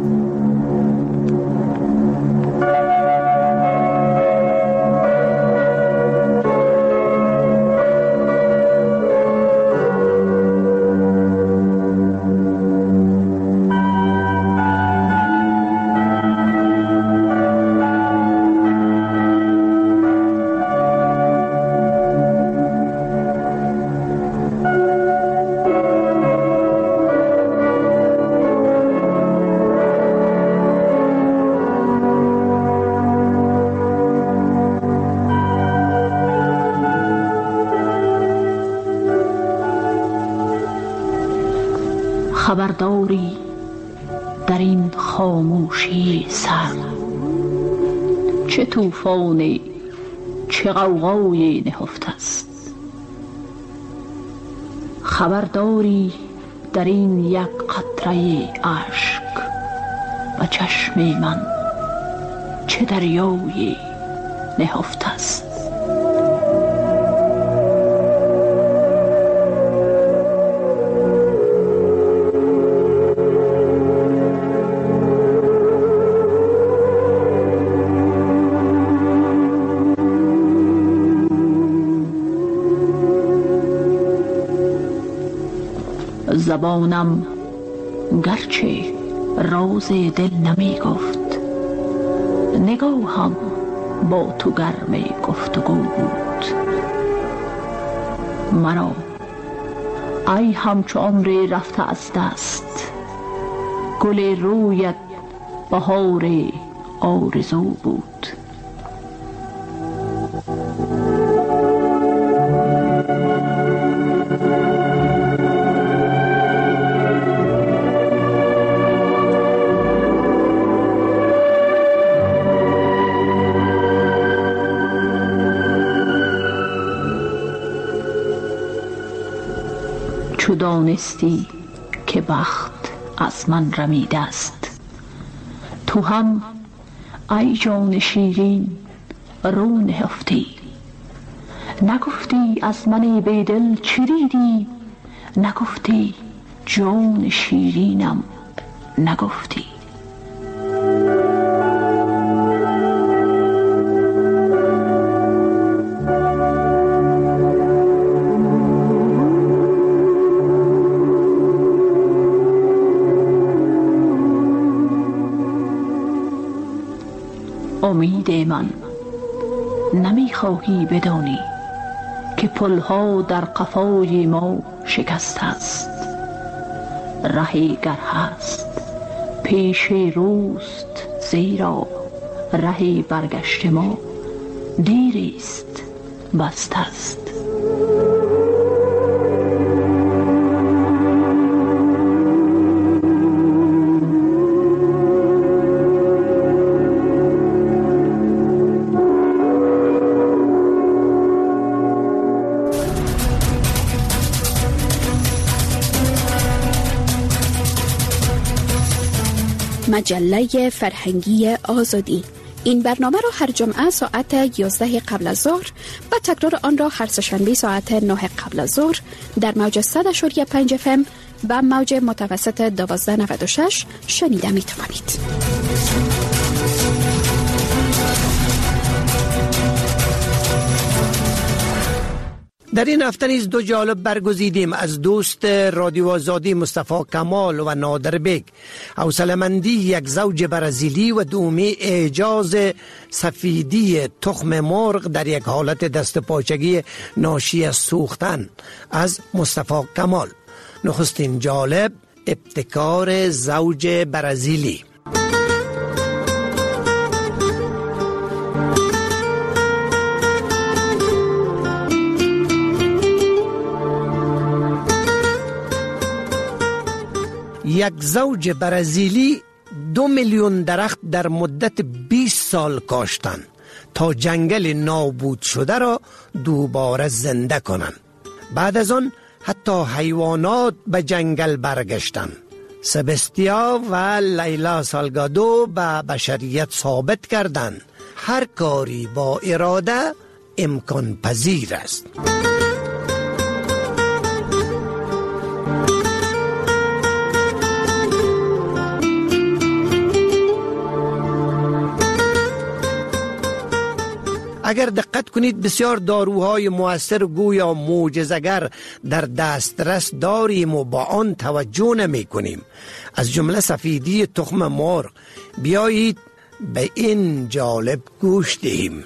خبرداری در این خاموشی سر، چه طوفانی چه غوغای نهفته است. خبرداری در این یک قطره اشک و چشم من چه دریای نهفته است. زبانم گرچه راز دل نمی گفت، نگاهم با تو گرم گفتگو بود. مرا ای همچو عمر رفته از دست، گل رویت بهار آرزو بود. چو دانستی که بخت از من رمیده است، تو هم ای جان شیرین رو نهفتی. نگفتی از من بیدل چی دیدی، نگفتی جان شیرینم نگفتی. امید من نمیخواهی بدانی که پلها در قفای ما شکست است. رهی گر هست پیش روست، زیرا رهی برگشت ما دیریست بست است. مجله فرهنگی آزادی. این برنامه را هر جمعه ساعت یازده قبل از ظهر و تکرار آن را هر سه‌شنبه ساعت نه قبل از ظهر در موج صد و پنج اف ام و موج متوسط دوازده نود و شش شنیده می توانید. در این هفته نیز دو جالب برگزیدیم از دوست رادیو آزادی مصطفی کمال و نادر بیگ. حوصله‌مندی یک زوج برزیلی و دومی اعجاز سفیدی تخم مرغ در یک حالت دست پاچگی ناشی از سوختن از مصطفی کمال. نخستین جالب ابتکار زوج برزیلی. یک زوج برزیلی دو میلیون درخت در مدت بیست سال کاشتند تا جنگل نابود شده را دوباره زنده کنند. بعد از آن حتی حیوانات به جنگل برگشتند. سبستیا و لیلا سالگادو به بشریت ثابت کردند هر کاری با اراده امکان پذیر است. اگر دقت کنید بسیار داروهای مؤثر گویا معجزه‌گر در دسترس داریم و با آن توجه نمی کنیم. از جمله سفیدی تخم مرغ. بیایید به این جالب گوش دهیم.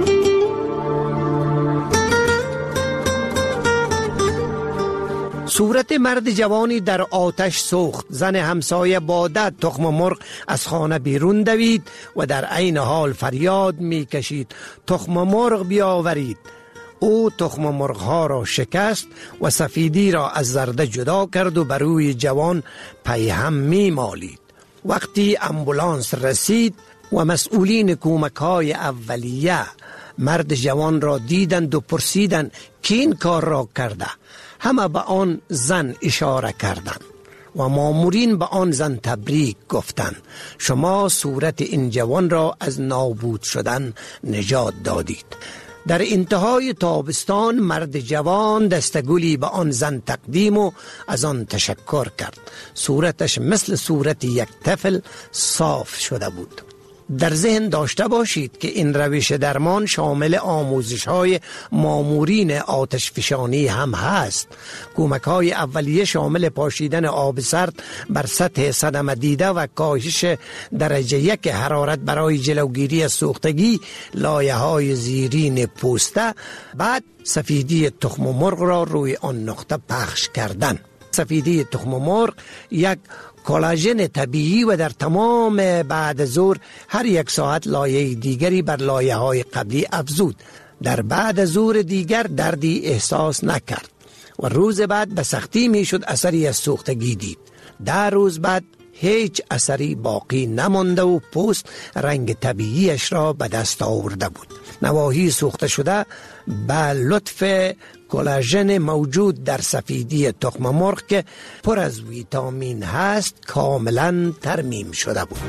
صورت مرد جوانی در آتش سوخت. زن همسایه باده تخم مرغ از خانه بیرون دوید و در عین حال فریاد می کشید تخم مرغ بیاورید. او تخم مرغ ها را شکست و سفیدی را از زرده جدا کرد و بر روی جوان پیهم می مالید. وقتی امبولانس رسید و مسئولین کمک های اولیه مرد جوان را دیدند و پرسیدند که این کار را کرده. همه به آن زن اشاره کردند و مامورین به آن زن تبریک گفتند شما صورت این جوان را از نابود شدن نجات دادید. در انتهای تابستان مرد جوان دستگلی به آن زن تقدیم و از آن تشکر کرد. صورتش مثل صورت یک طفل صاف شده بود. در ذهن داشته باشید که این روش درمان شامل آموزش های مامورین آتش فشانی هم هست. کمک های اولیه شامل پاشیدن آب سرد بر سطح صدمه دیده و کاهش درجه یک حرارت برای جلوگیری از سوختگی لایه های زیرین پوسته. بعد سفیدی تخم مرغ را روی آن نقطه پخش کردن. سفیدی تخم مرغ یک کلاژن طبیعی و در تمام بعد ظهر هر یک ساعت لایه دیگری بر لایه های قبلی افزود. در بعد ظهر دیگر دردی احساس نکرد و روز بعد به سختی می شد اثری از سوختگی دید. در روز بعد هیچ اثری باقی نمانده و پوست رنگ طبیعیش را به دست آورده بود. نواحی سوخته شده به لطف کلاژن موجود در سفیدی تخم مرغ که پر از ویتامین هست کاملا ترمیم شده بود.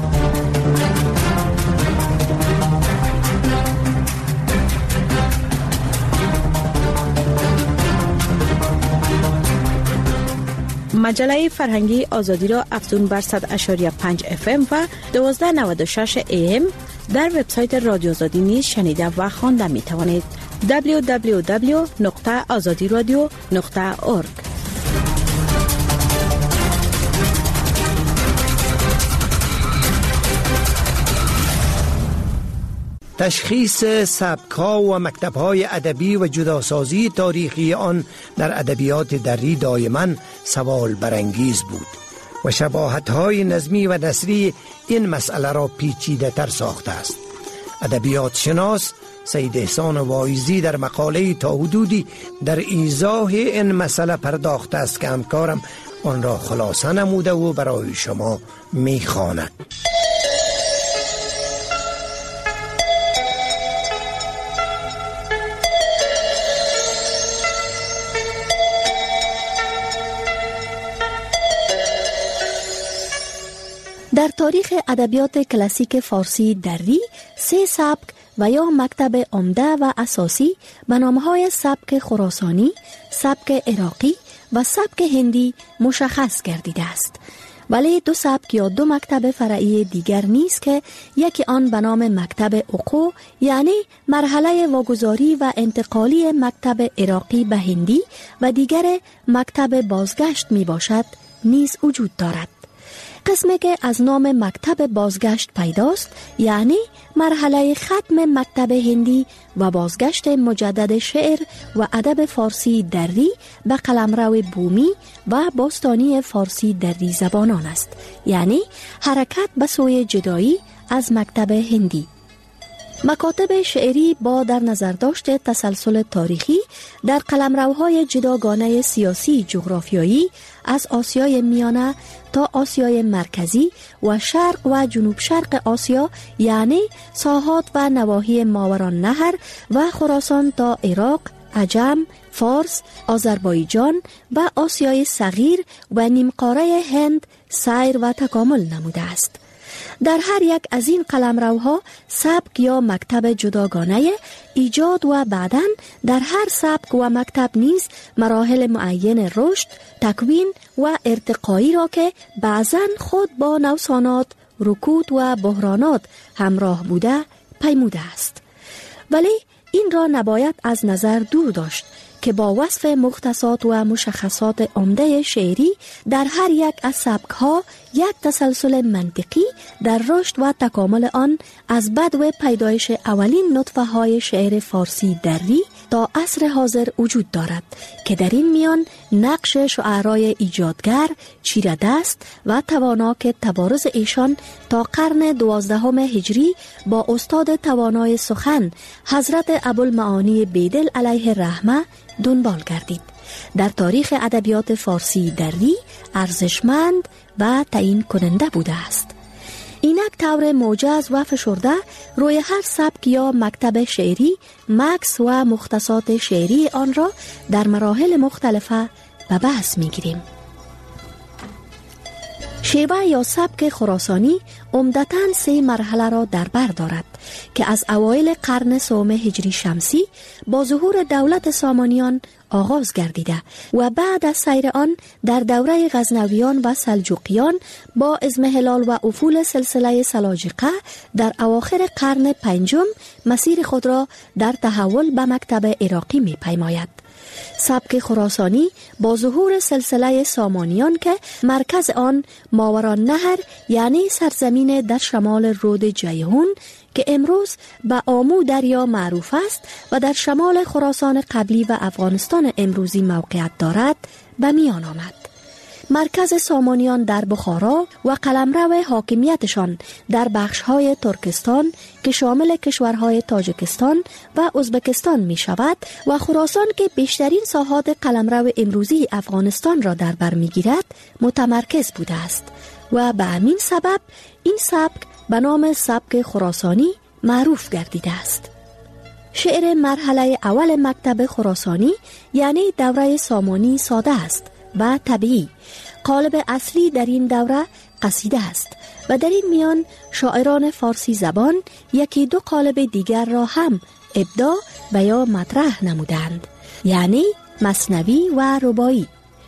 مجله فرهنگی آزادی را افزون بر صد اشاری پنج اف ام و دوازده نود و شش ای ام در وبسایت رادیو آزادی نیز شنیده و خوانده می توانید. دبلیو دبلیو دبلیو نقطه آزادی رادیو نقطه اورگ. تشخیص سبک‌ها و مکتب‌های ادبی و جداسازی تاریخی آن در ادبیات دری دائما سوال برانگیز بود و شباهت‌های نظمی و نثری این مسئله را پیچیده‌تر ساخته است. ادبیات شناس سید احسان واعظی در مقاله تا حدودی در ایضاح این مسئله پرداخته است که همکارم آن را خلاصه نموده و برای شما می‌خواند. در تاریخ ادبیات کلاسیک فارسی دری سه سبک و یا مکتب عمده و اساسی به نام‌های سبک خراسانی، سبک عراقی و سبک هندی مشخص گردیده است. ولی دو سبک یا دو مکتب فرعی دیگر نیست که یکی آن به نام مکتب عقو یعنی مرحله واگذاری و انتقالی مکتب عراقی به هندی و دیگر مکتب بازگشت می باشد نیز وجود دارد. قسمی که از نام مکتب بازگشت پیداست یعنی مرحله ختم مکتب هندی و بازگشت مجدد شعر و ادب فارسی دری به قلمرو بومی و باستانی فارسی دری زبانان است، یعنی حرکت به سوی جدایی از مکتب هندی. مکاتب شعری با در نظر داشت تسلسل تاریخی در قلمروهای جداگانه سیاسی جغرافیایی از آسیای میانه تا آسیای مرکزی و شرق و جنوب شرق آسیا یعنی ساحات و نواحی ماوران نهر و خراسان تا عراق، عجم، فارس، آذربایجان و آسیای صغیر و نیمقاره هند سیر و تکامل نموده است. در هر یک از این قلمروها سبک یا مکتب جداگانه ایجاد و بعداً در هر سبک و مکتب نیز مراحل معین رشد، تکوین و ارتقایی را که بعضاً خود با نوسانات، رکود و بحرانات همراه بوده پیموده است. ولی این را نباید از نظر دور داشت که با وصف مختصات و مشخصات عمده شعری در هر یک از سبک‌ها یک تسلسل منطقی در رشد و تکامل آن از بدو پیدایش اولین نطفه های شعر فارسی دری تا عصر حاضر وجود دارد که در این میان نقش شاعرای ایجادگر، چیره دست و توانا که تبارز ایشان تا قرن دوازدهم هجری با استاد توانای سخن حضرت ابوالمعانی بیدل علیه رحمه دنبال گردید. در تاریخ ادبیات فارسی دری ارزشمند و تعیین کننده بوده است. اینک طور موجز و فشرده روی هر سبک یا مکتب شعری مکس و مختصات شعری آن را در مراحل مختلفه به بحث می گیریم. شیوه یا سبک خراسانی عمدتاً سه مرحله را در بر دارد که از اوایل قرن سوم هجری شمسی با ظهور دولت سامانیان آغاز گردیده و بعد از سیر آن در دوره غزنویان و سلجوقیان با اضمحلال و افول سلسله سلاجقه در اواخر قرن پنجم مسیر خود را در تحول به مکتب عراقی می پیماید. سبک خراسانی با ظهور سلسله سامانیان که مرکز آن ماوران نهر یعنی سرزمین در شمال رود جیهون که امروز به آمو دریا معروف است و در شمال خراسان قبلی و افغانستان امروزی موقعیت دارد به میان آمد. مرکز سامانیان در بخارا و قلمرو حاکمیتشان در بخش‌های ترکستان که شامل کشورهای تاجیکستان و ازبکستان می شود و خراسان که بیشترین ساحات قلمرو امروزی افغانستان را در بر می گیرد متمرکز بوده است و به همین سبب این سبک به نام سبک خراسانی معروف گردیده است. شعر مرحله اول مکتب خراسانی یعنی دوره سامانی ساده است و طبیعی. قالب اصلی در این دوره قصیده است و در این میان شاعران فارسی زبان یکی دو قالب دیگر را هم ابداع و یا مطرح نمودند، یعنی مثنوی و رباعی.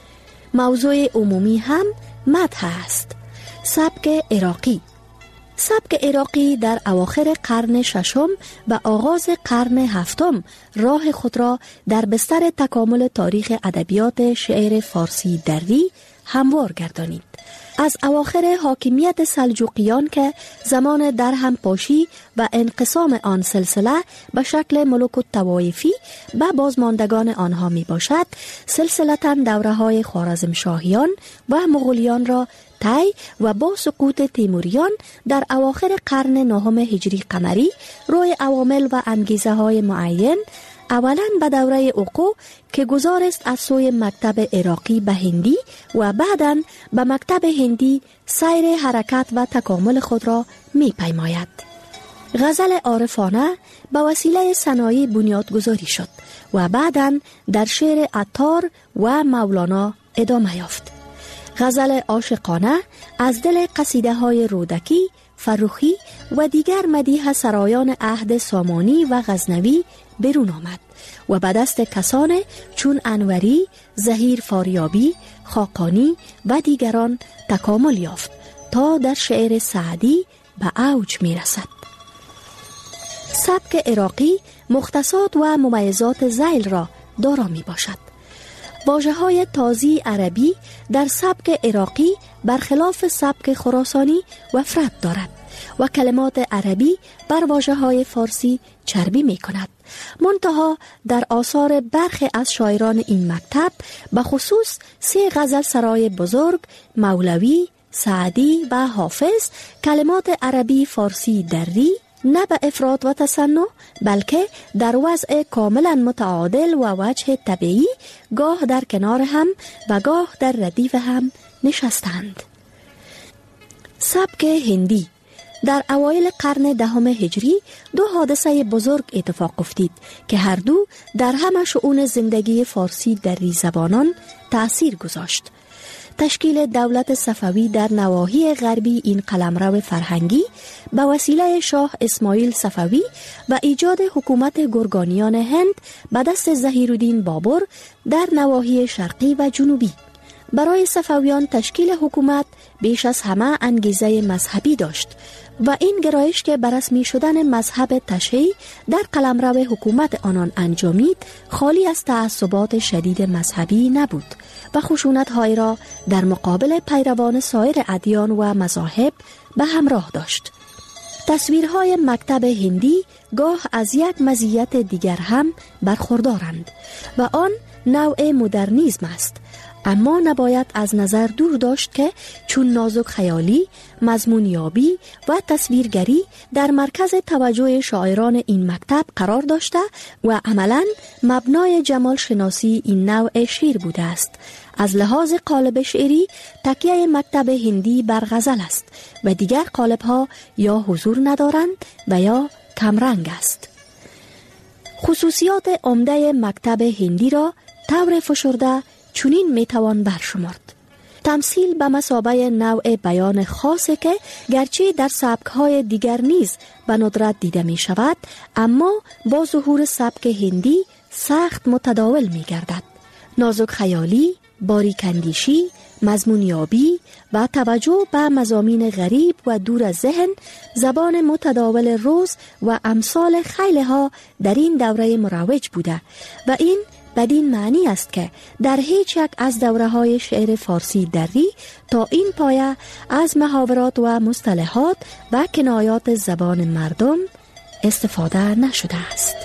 موضوع عمومی هم مدح است. سبک عراقی سبک عراقی در اواخر قرن ششم و آغاز قرن هفتم راه خود را در بستر تکامل تاریخ ادبیات شعر فارسی دری هموار گردانید. از اواخر حاکمیت سلجوقیان که زمان درهم پاشی و انقسام آن سلسله به شکل ملوک الطوایفی به بازماندگان آنها می باشد، سلسلتاً دوره های خوارزمشاهیان و مغولیان را طی و با سقوط تیموریان در اواخر قرن نهم هجری قمری روی عوامل و انگیزه های معین، اولاً به دوره عقو که گذار است از سوی مکتب عراقی به هندی و بعداً به مکتب هندی سیر حرکت و تکامل خود را می پیماید. غزل عارفانه به وسیله صنایع بنیادگذاری شد و بعداً در شعر عطار و مولانا ادامه یافت. غزل عاشقانه از دل قصیده های رودکی، فروخی و دیگر مدیح سرایان عهد سامانی و غزنوی برون آمد و به دست کسان چون انوری، ظهیر فاریابی، خاقانی و دیگران تکامل یافت تا در شعر سعدی به اوج می رسد. سبک عراقی مختصات و ممیزات ذیل را دارا می باشد. واژه‌های تازی عربی در سبک عراقی برخلاف سبک خراسانی وفرت دارد و کلمات عربی بر واژه‌های فارسی چربی می کند. منتها در آثار برخی از شاعران این مکتب به خصوص سه غزل سرای بزرگ، مولوی، سعدی و حافظ کلمات عربی فارسی دری نه به افراط و تصنع بلکه در وضع کاملا متعادل و وجه طبیعی گاه در کنار هم و گاه در ردیف هم نشستند. سبک هندی در اوایل قرن دهم هجری دو حادثه بزرگ اتفاق افتید که هر دو در همه شؤون زندگی فارسی دری زبانان تأثیر گذاشت. تشکیل دولت صفوی در نواحی غربی این قلمرو فرهنگی به وسیله شاه اسماعیل صفوی و ایجاد حکومت گرگانیان هند به دست ظهیرالدین بابر در نواحی شرقی و جنوبی. برای صفویان تشکیل حکومت بیش از همه انگیزه مذهبی داشت و این گرایش که به رسمی شدن مذهب تشیع در قلمرو حکومت آنان انجامید خالی از تعصبات شدید مذهبی نبود و خشونت‌های را در مقابل پیروان سایر ادیان و مذاهب به همراه داشت. تصویرهای مکتب هندی گاه از یک مزیت دیگر هم برخوردارند و آن نوع مدرنیسم است، اما نباید از نظر دور داشت که چون نازک خیالی، مضمونیابی و تصویرگری در مرکز توجه شاعران این مکتب قرار داشته و عملاً مبنای جمال شناسی این نوع شعر بوده است. از لحاظ قالب شعری تکیه مکتب هندی بر غزل است و دیگر قالب‌ها یا حضور ندارند و یا کمرنگ است. خصوصیات عمده مکتب هندی را طور فشرده چنین میتوان برشمرد. تمثیل به مثابه نوع بیان خاصی که گرچه در سبک‌های دیگر نیز به ندرت دیده می شود، اما با ظهور سبک هندی سخت متداول می گردد. نازک خیالی، باریکندیشی، مضمونیابی و توجه به مضامین غریب و دور از ذهن، زبان متداول روز و امثال خیلی ها در این دوره مروج بوده و این بدین معنی است که در هیچ یک از دوره های شعر فارسی دری تا این پایه از محاورات و مصطلحات و کنایات زبان مردم استفاده نشده است.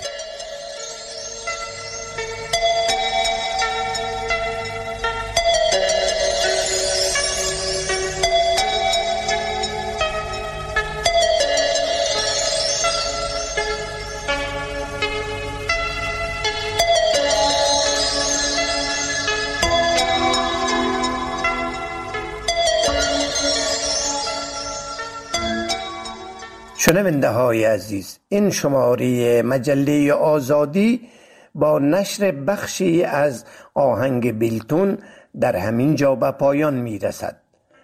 شنونده های عزیز، این شماره مجله آزادی با نشر بخشی از آهنگ بیلتون در همین جا به پایان می رسد.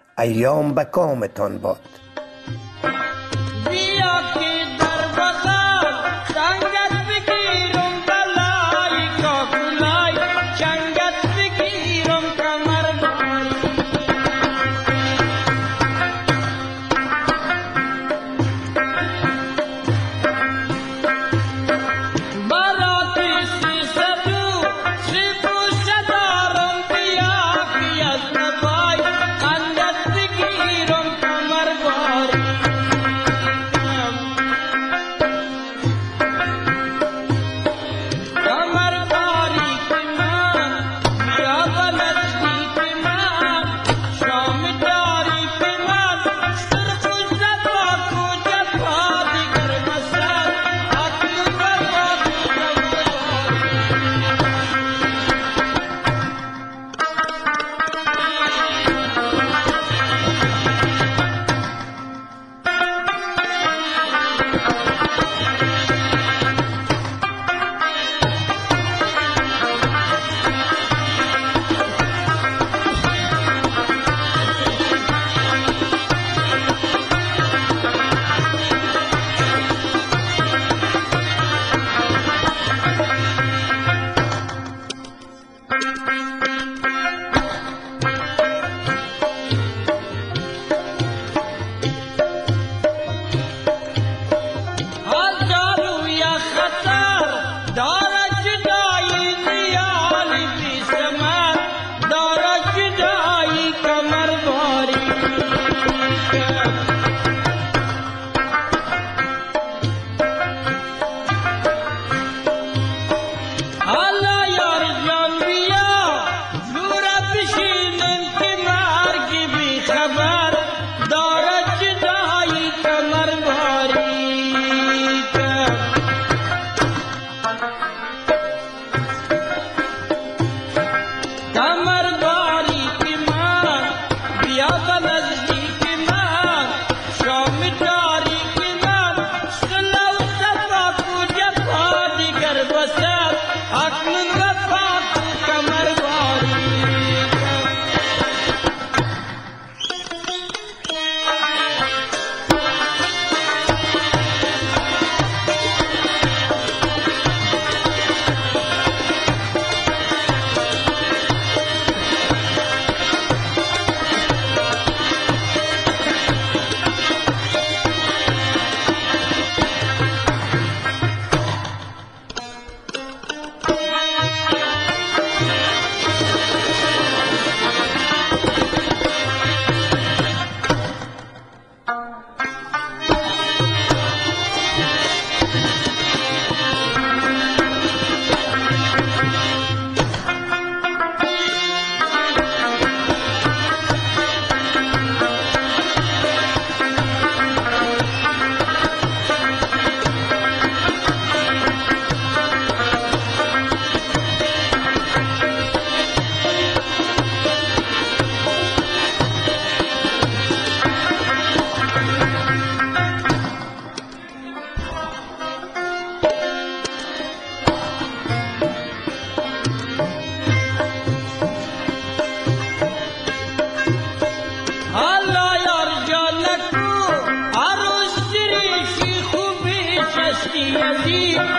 ایام به کامتان باد. عروس دریشی خوبی شستی